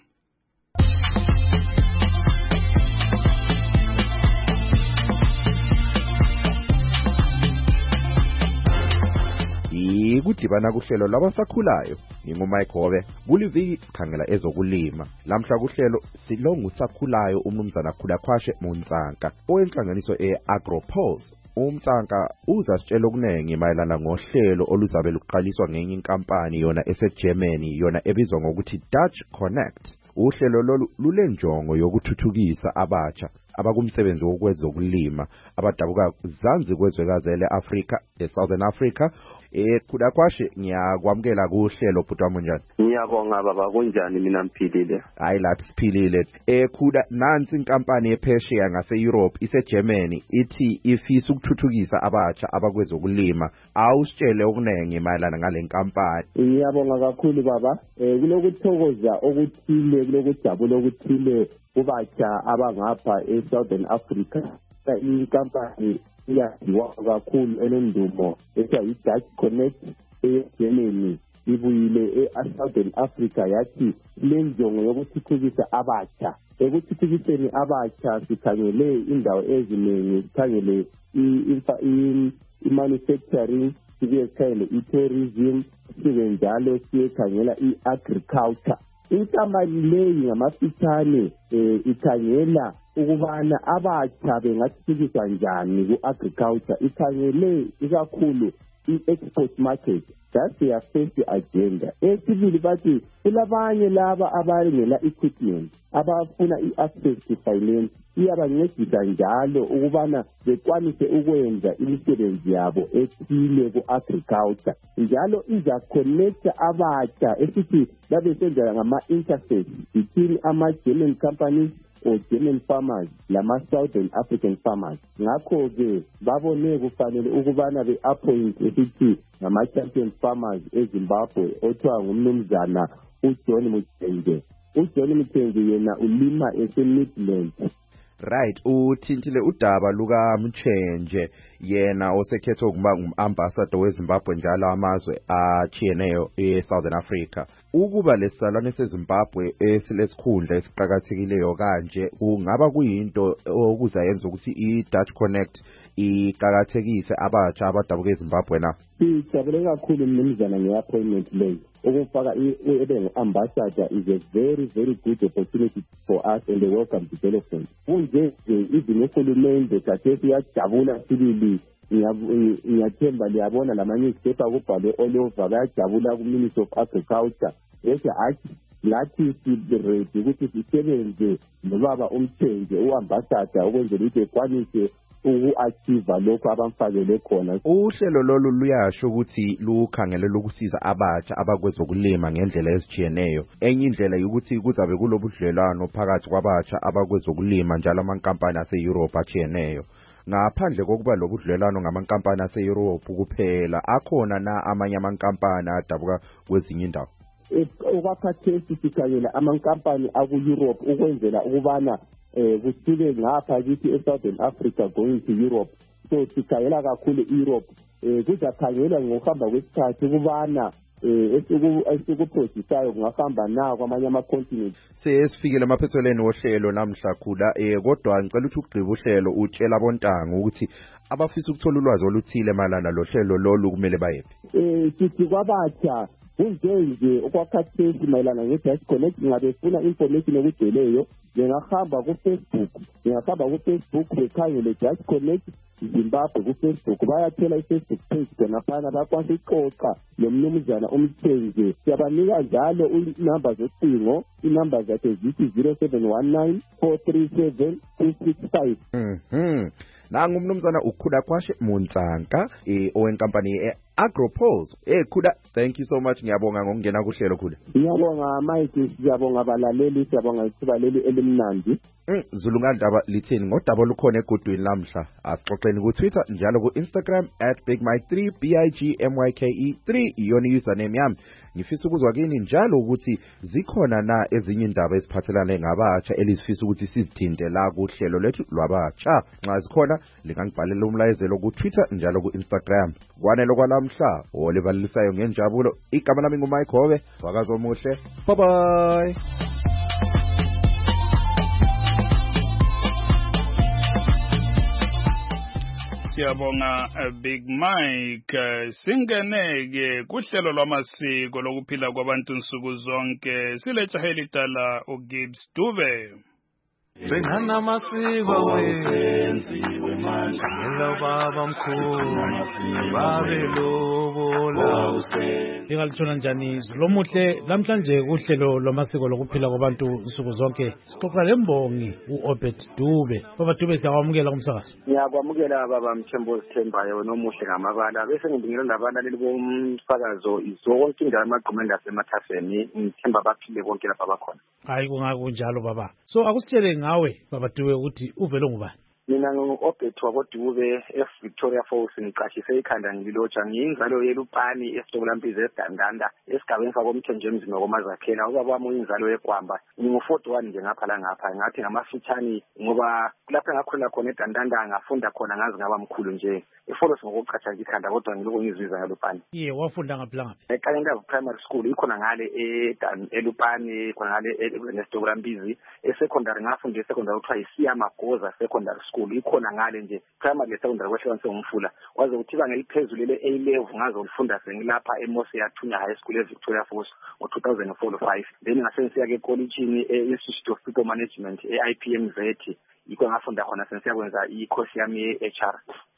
Ikudibana kuhlelo labasakhulayo ngingumike Hobe kuliviki sikhangela ezokulima. Lamhla kuhlelo silongu sakhulayo umnumzana Khulakhwashe Munsanka owenhlanganiso eAgropulse. Umsanka uzasitshela okunengi mayelana ngohlelo oluzabe luqaliswa ngenye inkampani yona eseGermany yona ebizwa ngokuthi Dutch Connect. Uhlelo lolu lulenjongo yokuthuthukisa abatsha abakumsebenzi wokwezokulima abadabuka zanzi kwezwekazi leAfrika eSouthern Africa. Eh Khulakhwashe ngiyakwamukela kuhlelo bhuti wami njani? Ngiyabonga baba kunjani mina mphilile? Hayi lathi siphilile. Eh Khula nansi inkampani ePersia ngase Europe iseGermany ithi ifisa ukuthuthukisa abatsha abakwezokulima. Awusitshele okunengi mayelana ngale nkampani. Ngiyabonga kakhulu baba. Eh kulokuthokoza okuthile kulokujabula okuthile kubatsha abangapha eSouthern Africa. Inkampani iyaziwa kakhulu enendumo ethiwa iDutch Connect eGermany ibuyile eSouthern Africa yathi lenjongo yokuthuthukisa abatsha. Ekuthuthukiseni abatsha sikhangele indawo eziningi, sikhangele i-manufacturing, sikhangele i-tourism, sibe njalo sikhangela i-agriculture. Inkampani leyi ngamafitshane ikhangela ukubana abatsha bengathuthukiswa njani ku-agriculture. Ikhangele ikakhulu i-export market. That's their first agenda. Esibili bathi kulabanye laba abangela equipment abafuna i-access to finance iyabancedisa njalo ukubana bekwanise ukwenza imisebenzi yabo ethile ku-agriculture. Njalo iza connecta abatsha esithi babe senza ngama-interface between ama-German companies or German farmers lama Southern African farmers. Ngakho ke babone kufanele ukubana be-appoint esithi ngama-champion farmers eZimbabwe othiwa ngumnumzana uJohn Muthenje. uJohn Muthenje yena ulima ese-Midlands. Right, uthintile udaba luka Muthenje yena osekhethwe ukuba ngumambassador weZimbabwe njalo amazwe achiyeneyo eSouthern Africa. Ukuba lesalwane seZimbabwe esilesikhundla esiqhakathekileyo kanje kungaba kuyinto okuzayenza ukuthi iDutch Connect iqhakathekise abatsha abadabuka eZimbabwe na. Sijabule kakhulu mnumzana nge-appointment leyo. Ukufaka ebe ngu-ambassador is a very very good opportunity for us and a welcome development. Kunje even uhulumende khathesi uyajabula sibili ngiyathemba liyabona lama-newspaper kubhalwe all over bayajabula ku-Ministry of Agriculture. Yeke athi lathi siredi ukuthi sisebenze nobaba uMthenje u-ambassador ukwenzela ukuthi ekwanise uku-achieve lokho abamfakele khona. Uhlelo lolu luyasho ukuthi lukhangelela ukusiza abatsha abakwezokulima ngendlela ezijiyeneyo. Enye indlela ukuthi kuzabe kulobudlelwano phakathi kwabatsha abakwezokulima njalo amankampani ase-Europe ajiyeneyo. Ngaphandle kokuba lobudlelwano ngamankampani ase-Europe kuphela, akhona na amanye amankampani adabuka kwezinye indawo? Okwakhathesi sikhangela amankampani aku-Europe ukwenzela ukubana eh kusuke ngapha kithi eSouthern Africa going to Europe. So sikhangela kakhulu Europe. Eh kuzakhangela ngokuhamba kwesikhathi ukubana eh esikuproduceayo kungahamba na kwamanye ama-continent. Sesifikile emaphethelweni wohlelo namhla khula eh kodwa ngicela ukuthi ugqibe uhlelo utshela bontanga ukuthi abafisa ukuthola ulwazi oluthile malana lohlelo lolu kumele bayephi. Eh sithi kwabatsha kunje nje okwakhathesi mayelana nge-Dutch Connect ngabefuna information ekugcweleyo ngingahamba ku-Facebook ngingahamba ku-Facebook bekhangele Dutch Connect Zimbabwe ku-Facebook bayathela i-Facebook page khonafana bakwanisa ukuxoxa nomnumzana uMthenje. Siyabanika njalo inamba zocingo, inamba zakhe zithi zero seven one nine four three seven two six five. Mhm. Nangu umnumzana uKhuda Kwashe Muntsanka eh owenkampani ye-Agropulse. Eh Khuda, thank you so much, ngiyabonga ngokungena kuhlelo Khuda. Ngiyabonga Mike, siyabonga abalaleli, siyabonga ithubaleli elimnandi. Mm, Zulungandaba lithini ngodaba lukhona egudwini lamhla. Asixoxeni ku Twitter njalo ku Instagram at big mike three b i g m y k e three iyona username yami. Ngifisa ukuzwa kini njalo ukuthi zikhona na ezinye indaba eziphathelane ngabatsha elizifisa ukuthi sizithinte la kuhlelo lethu lwabatsha. Nxa zikhona lingangibhalela umlayezelo ku Twitter njalo ku Instagram. Kwanele kwalamhla olibalilisayo ngenjabulo. Igama lami nguMike Hobe, wakazo muhle. Bye bye. Siyabonga Big Mike. Singeneke kuhlelo lwamasiko lokuphila kwabantu nsuku zonke siletha helidala uGibbs Dube. Sengana masiko wesenziwe manje ngelo baba mkhulu babe lobola Ingalitshona njani lomuhle namhlanje kuhlelo lwamasiko lokuphila kwabantu nsuku zonke sixoxa lembongi uObed Dube. Baba Dube siyakwamukela kumsakazo. Ngiyakwamukela baba Mthembu Sithembayo nomuhle ngamabala bese ngibingelela nabantu bomsakazo izonke indawo amagqumenda asemathafeni ngithemba baphile konke lapha bakhona. Hayi kungakunjalo baba. So akusitshele ngawe baba Dube ukuthi uvele ngubani? Mina ngingu-Obed wakoDube eVictoria Falls ngiqashise ikhanda ngililotsha ngiyinzalo yeLupani esitokolamphizi esidandanda esigabeni sakomthenje emzini wakomazakhela ubaba wami uyinzalo yeGwamba ngingu-forty one nje ngapha la ngapha ngathi ngamafitshane ngoba lapho engakholela khona edandanda ngafunda khona ngazi ngaba mkhulu nje iFolos ngokuqasha ikhanda kodwa ngiloko ngizizwa ngeLupani. Ye wafunda ngaphi la ngaphi? eKalenda Primary School ikhona ngale eLupani khona ngale esitokolamphizi esecondary ngafunda esecondary kuthiwa iSiyamagoza secondary school ikhona ngale nje primary le secondary kwehlanganise ngumfula waze uthiba ngeliphezulu le A level ngazo ulifunda sengilapha eMose Yathunya High School eVictoria Falls ngo two thousand four to five then ngasensiya ke collegeini e-Institute of People Management e-I P M Z yikho ngafunda khona sensiyakwenza i-course yami ye-H R.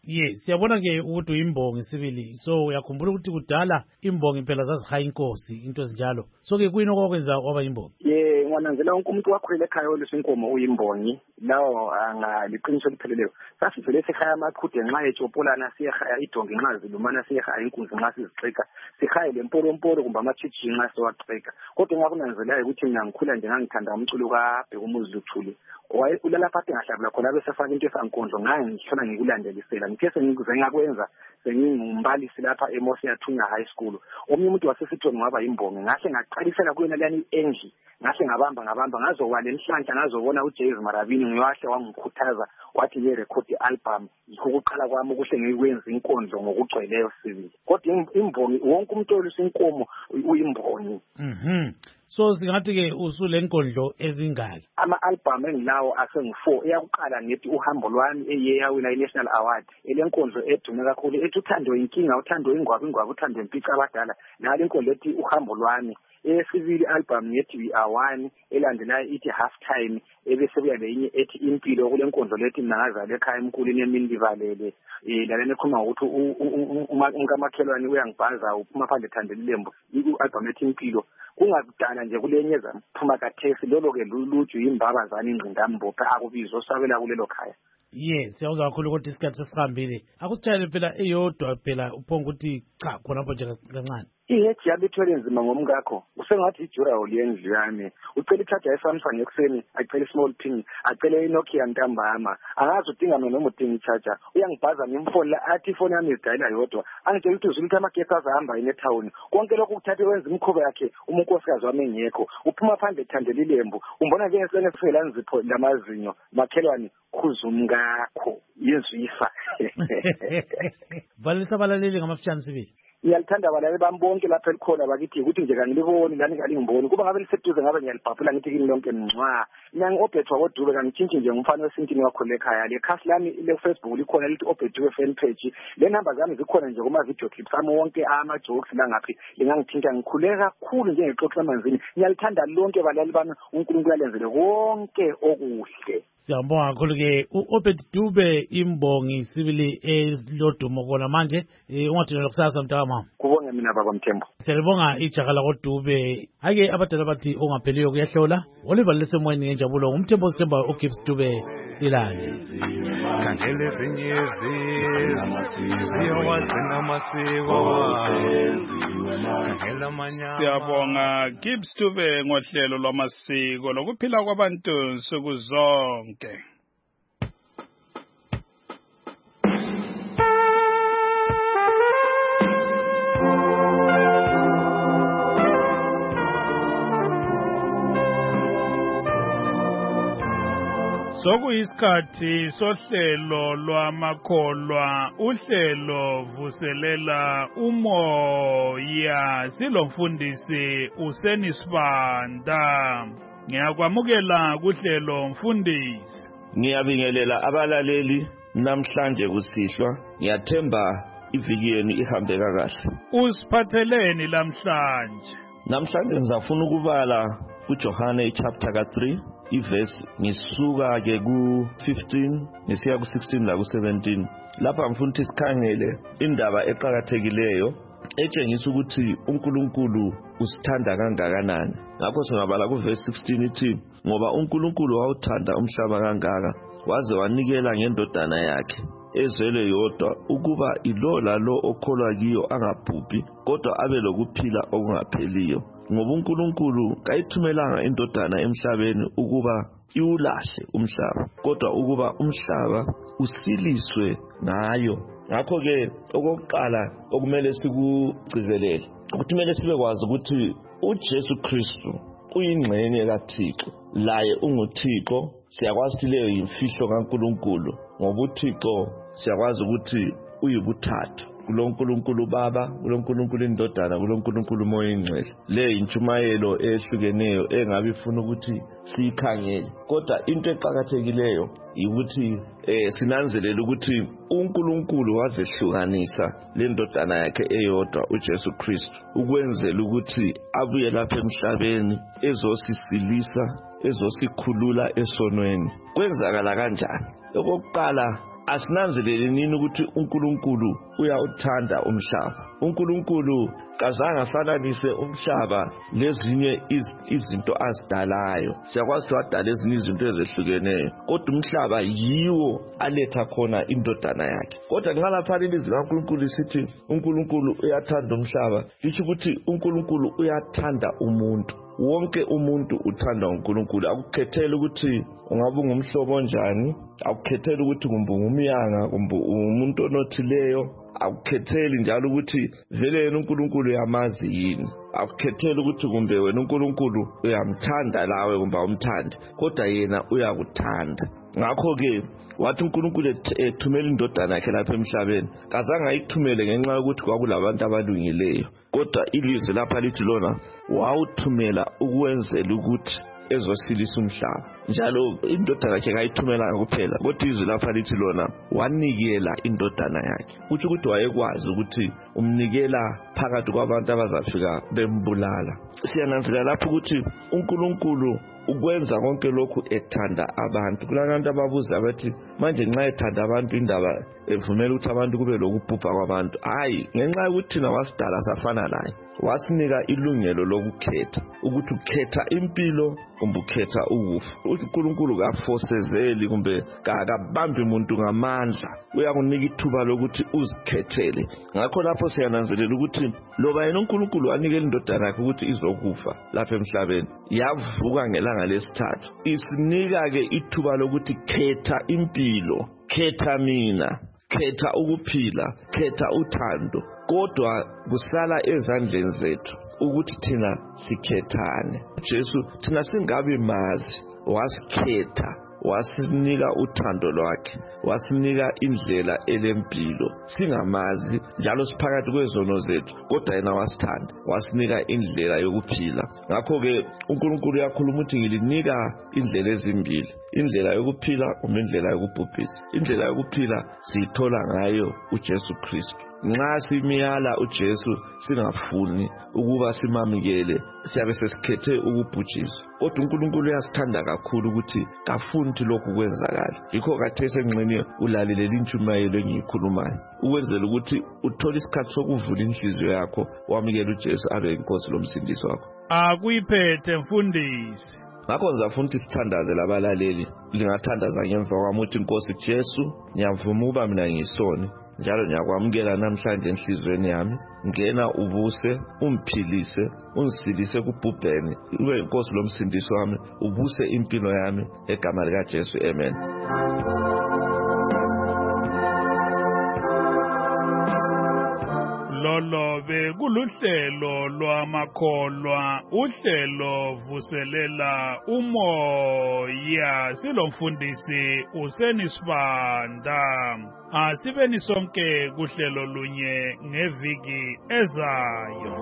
Yes, siyabona ke ukuthi uyimbongi sibili. So uyakhumbula ukuthi kudala imbongi phela zazihaya inkosi into ezinjalo. So ke kuyini okwenza waba imbongi? Ye ngwananzela wonke umuntu wakhulele ekhaya olisa inkomo uyimbongi. Lawo angaliqiniso lipheleleyo. Sasivele sekhaya amaqhude nxa etshopolana siyehaya idongi nxa zilumana siyehaya inkunzi nxa sizixeka. Sikhaya lemporomporo kumbe amachichi nxa siwaxeka. Kodwa ngakunanzelayo ukuthi mina ngikhula nje ngangithanda umculo kaBhekumuzi Luthuli. Waye ulala phathi ngahlabula khona bese faka into esankondlo ngaye ngishona ngikulandelisela ngithe sengikuze ngakwenza sengingumbalisi lapha eMosiyathunya High School. Omunye umuntu wasesithoni ngaba imbongi ngahle ngaqalisela kuyena lani enji ngahle ngabamba ngabamba ngazokwale enhlanhla ngazobona uJames Marabini ngiwahle wangikhuthaza wathi ye record album yikho ukuqala kwami ukuhle ngikwenza inkondlo ngokugcweleyo sibili. Kodwa imbongi wonke umuntu olisa inkomo uyimbongi. Mhm. So singathi ke usule nkondlo ezingaki? Ama album engilawo asengu-four eyakuqala ngethi uhambo lwami eyeyawina i-National Award elenkondlo edume kakhulu ethi uthando inkinga uthando ingwabo ingwabo uthando impica abadala nale inkondlo ethi uhambo lwami. Esibili album ngethi we are one elandelayo ithi half time ebese kuya lenye ethi impilo kule nkondlo lethi mina ngazala ekhaya emkhulini emini livalele eh lalena ekhuluma ukuthi uma unkamakhelwane uyangibhaza uphuma phandle thandela ilembu i-album ethi impilo kungakudala nje kulenyeza phuma kathesi lolo ke luluju imbabazana ingqindambopha akubizwa osabela kulelo khaya. Yes, siyawuza kakhulu ukuthi isikhathi sesihambile. Akusitshayele phela eyodwa phela uphonga ukuthi cha khonapho nje kancane. Ihethi yabithwele nzima ngomkakho usengathi ijura oliyendlu yami ucela ithatha eSamsung ekuseni acela small pin acela iNokia ntambama angazi udinga mina noma udinga iCharger uyangibhaza ngimfoni la athi ifoni yami idayila yodwa angitshela ukuthi uzukuthi amagetsi azahamba ine town konke lokhu kuthathe wenza imkhoba yakhe umunkosikazi wami engekho uphuma phandle ethandela ilembu umbona njengesene sifela nzipho lamazinyo makhelwane khuzumngakho yezifa. Balisa balaleli ngamafutshane sibili. Ngiyalithanda abalali bami bonke lapha elikhona bakithi ukuthi nje kaniliboni lani ngalingiboni kuba ngabe liseduze ngabe ngiyalibhabhula ngithi kini lonke mncwa mina ngiObethwa kodube kangitshintshi nje ngumfana wesintini wakhole ekhaya le khasi lami le Facebook likhona lithi Obethwe fan page le number zami zikhona nje kuma video clips ami wonke ama jokes la ngaphi lingangithinta ngikhuleka kakhulu nje ngixoxa emanzini ngiyalithanda lonke abalali bami uNkulunkulu alenzele konke okuhle. Siyabonga kakhulu ke uObethwe imbongi sibili elodumo kona manje ungathina lokusasa mntaka kubonga mina baba Mthembu. Siyabonga ijaha lakodube. Ake abadala bathi ongapheliyo kuyahlola. Oliver lesemoyeni ngenjabulo ngumthembu osithemba uGibbs Dube silale. Kandele zinyezi ziyawagcina amasiko. Siyabonga Gibbs Dube ngohlelo lwamasiko lokuphila kwabantu nsuku zonke. Sokuyisikhathi sohlelo lwamakholwa uhlelo vuselela umoya silomfundisi uSenisibanda. Ngiyakwamukela kuhlelo mfundisi. Ngiyabingelela abalaleli namhlanje kusihlwa ngiyathemba iviki yenu ihambe kahle. Usiphatheleni namhlanje? Namhlanje ngizafuna ukubala kuJohane chapter ka three iverse ngisuka ke ku fifteen ngisiya ku sixteen la ku seventeen. Lapha ngifuna ukuthi sikhangele indaba eqhakathekileyo etshengisa ukuthi uNkulunkulu usithanda kangakanani. Ngakho singabala ku verse sixteen ithi ngoba uNkulunkulu wawuthanda umhlaba kangaka waze wanikela ngendodana yakhe ezwele yodwa ukuba ilo lalo okholwa kiyo angabhubhi kodwa abe lokuphila okungapheliyo. Ngoba uNkulunkulu kayithumelanga indodana emhlabeni ukuba iwulahle umhlaba kodwa ukuba umhlaba usiliswe ngayo. Ngakho ke okokuqala okumele sikugcizelele ukuthi kumele sibekwazi ukuthi uJesu Kristu uyingxenye kaThixo laye unguThixo. Siyakwazi ukuthi leyo yimfihlo kaNkulunkulu ngoba uThixo siyakwazi ukuthi uyibuthathu kuloNkulunkulu Baba kuloNkulunkulu Indodana kuloNkulunkulu Moya Ingcwele. Le intshumayelo ehlukeneyo engabe ifuna ukuthi siyikhangele kodwa into eqhakathekileyo ukuthi eh sinanzelela ukuthi uNkulunkulu wazehlukanisa le ndodana yakhe eyodwa uJesu Kristu ukwenzela ukuthi abuye lapha emhlabeni ezosisilisa ezosikhulula esonweni. Kwenzakala kanjani? Okokuqala asinanzelele nini ukuthi uNkulunkulu uyawuthanda umhlaba. uNkulunkulu kazange afananise umhlaba lezinye izinto azidalayo. Siyakwazi ukuthi wadala ezinye izinto ezehlukeneyo, kodwa umhlaba yiwo aletha khona indodana yakhe. Kodwa nxa lapha ilizwi likaNkulunkulu lisithi uNkulunkulu uyathanda umhlaba, lisho ukuthi uNkulunkulu uyathanda umuntu. Wonke umuntu uthanda uNkulunkulu. Akukhetheli ukuthi ungabe ungumhlobo njani, akukhetheli ukuthi kumbe ungumyanga kumbe umuntu onothileyo, akukhetheli njalo ukuthi vele yena uNkulunkulu uyamazi yini, akukhetheli ukuthi kumbe wena uNkulunkulu uyamthanda lawe kumbe awumthandi, kodwa yena uyakuthanda. Ngakho-ke wathi uNkulunkulu ethumela indodana yakhe lapha emhlabeni, kazange ayithumele ngenxa yokuthi kwakulabantu abalungileyo, kodwa ilizwi lapha lithi lona wawuthumela ukwenzela ukuthi ezosilisa umhlaba. Njalo indodana yakhe kayithumela kuphela, kodwa izwi lapha lithi lona wanikela indodana yakhe. Kuthi ukuthi wayekwazi ukuthi umnikela phakathi kwabantu abazafika bembulala. Siyananzelela lapho ukuthi uNkulunkulu ukwenza konke lokhu ethanda abantu. Kulabantu ababuza bathi manje nxa ethanda abantu indaba evumela ukuthi abantu kube lokubhubha kwabantu. Hayi, ngenxa yokuthi thina wasidala safana laye, wasinika ilungelo lokukhetha ukuthi ukhetha impilo kumbe ukhetha ukufa. uNkulunkulu kaforsezeli kumbe akabambi umuntu ngamandla, uyakunika ithuba lokuthi uzikhethele. Ngakho lapho siyananzelela ukuthi loba yena uNkulunkulu wanikela indodana yakhe ukuthi izokufa lapha emhlabeni, yavuka ngelanga lesithathu, isinika ke ithuba lokuthi khetha impilo, khetha mina, khetha ukuphila, khetha uthando. Kodwa kusala ezandleni zethu ukuthi thina sikhethane. Jesu thina singabi mazi, wasikhetha, wasinika uthando lwakhe, wasinika indlela elempilo. Singamazi njalo siphakathi kwezono zethu, kodwa yena wasithanda, wasinika indlela yokuphila. Ngakho-ke uNkulunkulu uyakhuluma ukuthi ngilinika indlela ezimbili, indlela yokuphila kumbe indlela yokubhubhisa. Indlela yokuphila siyithola ngayo uJesu Kristu. Nxa simiyala uJesu singafuni ukuba simamukele, siyabe sesikhethe ukubhujiswa. Kodwa uNkulunkulu uyasithanda kakhulu ukuthi kafuni ukuthi lokhu kwenzakala. Yikho khathesi engxenye ulalelela intshumayelo engiyikhulumayo, ukwenzela ukuthi uthole isikhathi sokuvula inhliziyo yakho, wamukele uJesu abe inkosi lomsindisi wakho. Akuyiphethe mfundisi. Ngakho ngizafuna ukuthi sithandaze labalaleli. Lingathandaza ngemva kwami uthi Nkosi Jesu, ngiyavuma ukuba mina ngiyisoni, njalo ngiyakwamukela namhlanje enhlizweni yami. Ngena ubuse, umphilise, ungisilise kubhubheni, ube inkosi lomsindisi wami, ubuse impilo yami egama lika Jesu. Amen. Lolo bekuluhlelo lwamakholwa, uhlelo vuselela umoya. Silomfundisi uSenisibanda. Asibeni sonke kuhlelo lunye ngeviki ezayo.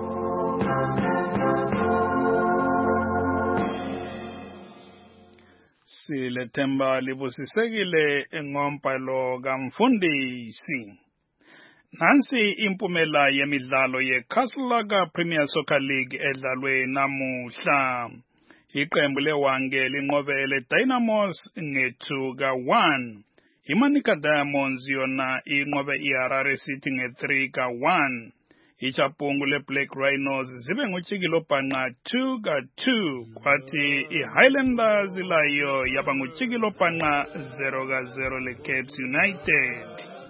Silethemba libusisekile ngompalo kamfundisi. Nansi impumela yemidlalo yeCastle Premier Soccer League edlalwe namuhla. Iqembu leWange linqobele Dynamos nge-two ka one. Imanika Diamonds yona inqobe iHarare City nge-three ka one. Ichapungu leBlack Rhinos zibe nguTshikilo Bhanqa two ka two. Kwathi iHighlanders layo yaba nguTshikilo Bhanqa zero ka zero leCapes United.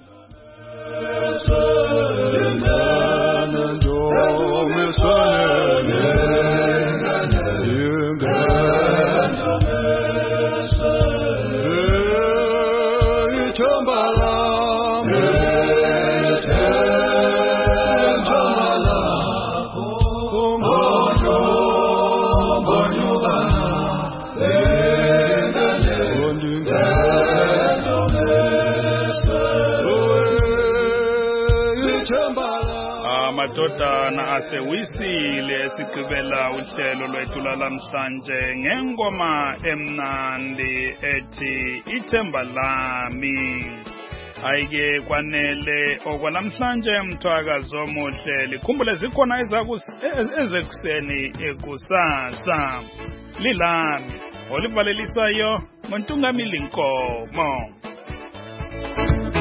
Amadodana asewisile esigqibela uhlelo lwethu lalamhlanje ngengoma emnandi ethi ithemba lami. Ayike kwanele okwalamhlanje mthwakazi omuhle, likhumbule zikhona ezekuseni ekusasa. Lilami olivalelisayo ngontungamili Nkomo.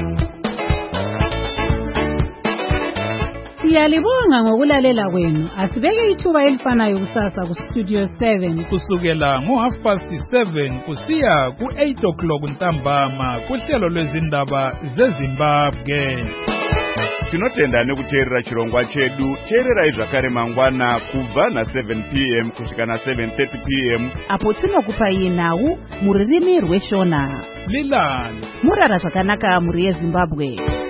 Siyalibonga ngokulalela kwenu. Asibeke ithuba elifanayo kusasa ku Studio seven kusukela ngo half past seven kusiya ku eight o'clock ntambama kuhlelo lwezindaba zeZimbabwe. Tinotenda nekuteerera chirongwa chedu. Teererai zvakare mangwana kubva na seven p m kusvika na seven thirty p m apo tinokupai nhau mururimi rweshona. Lilani murara zvakanaka muri yeZimbabwe.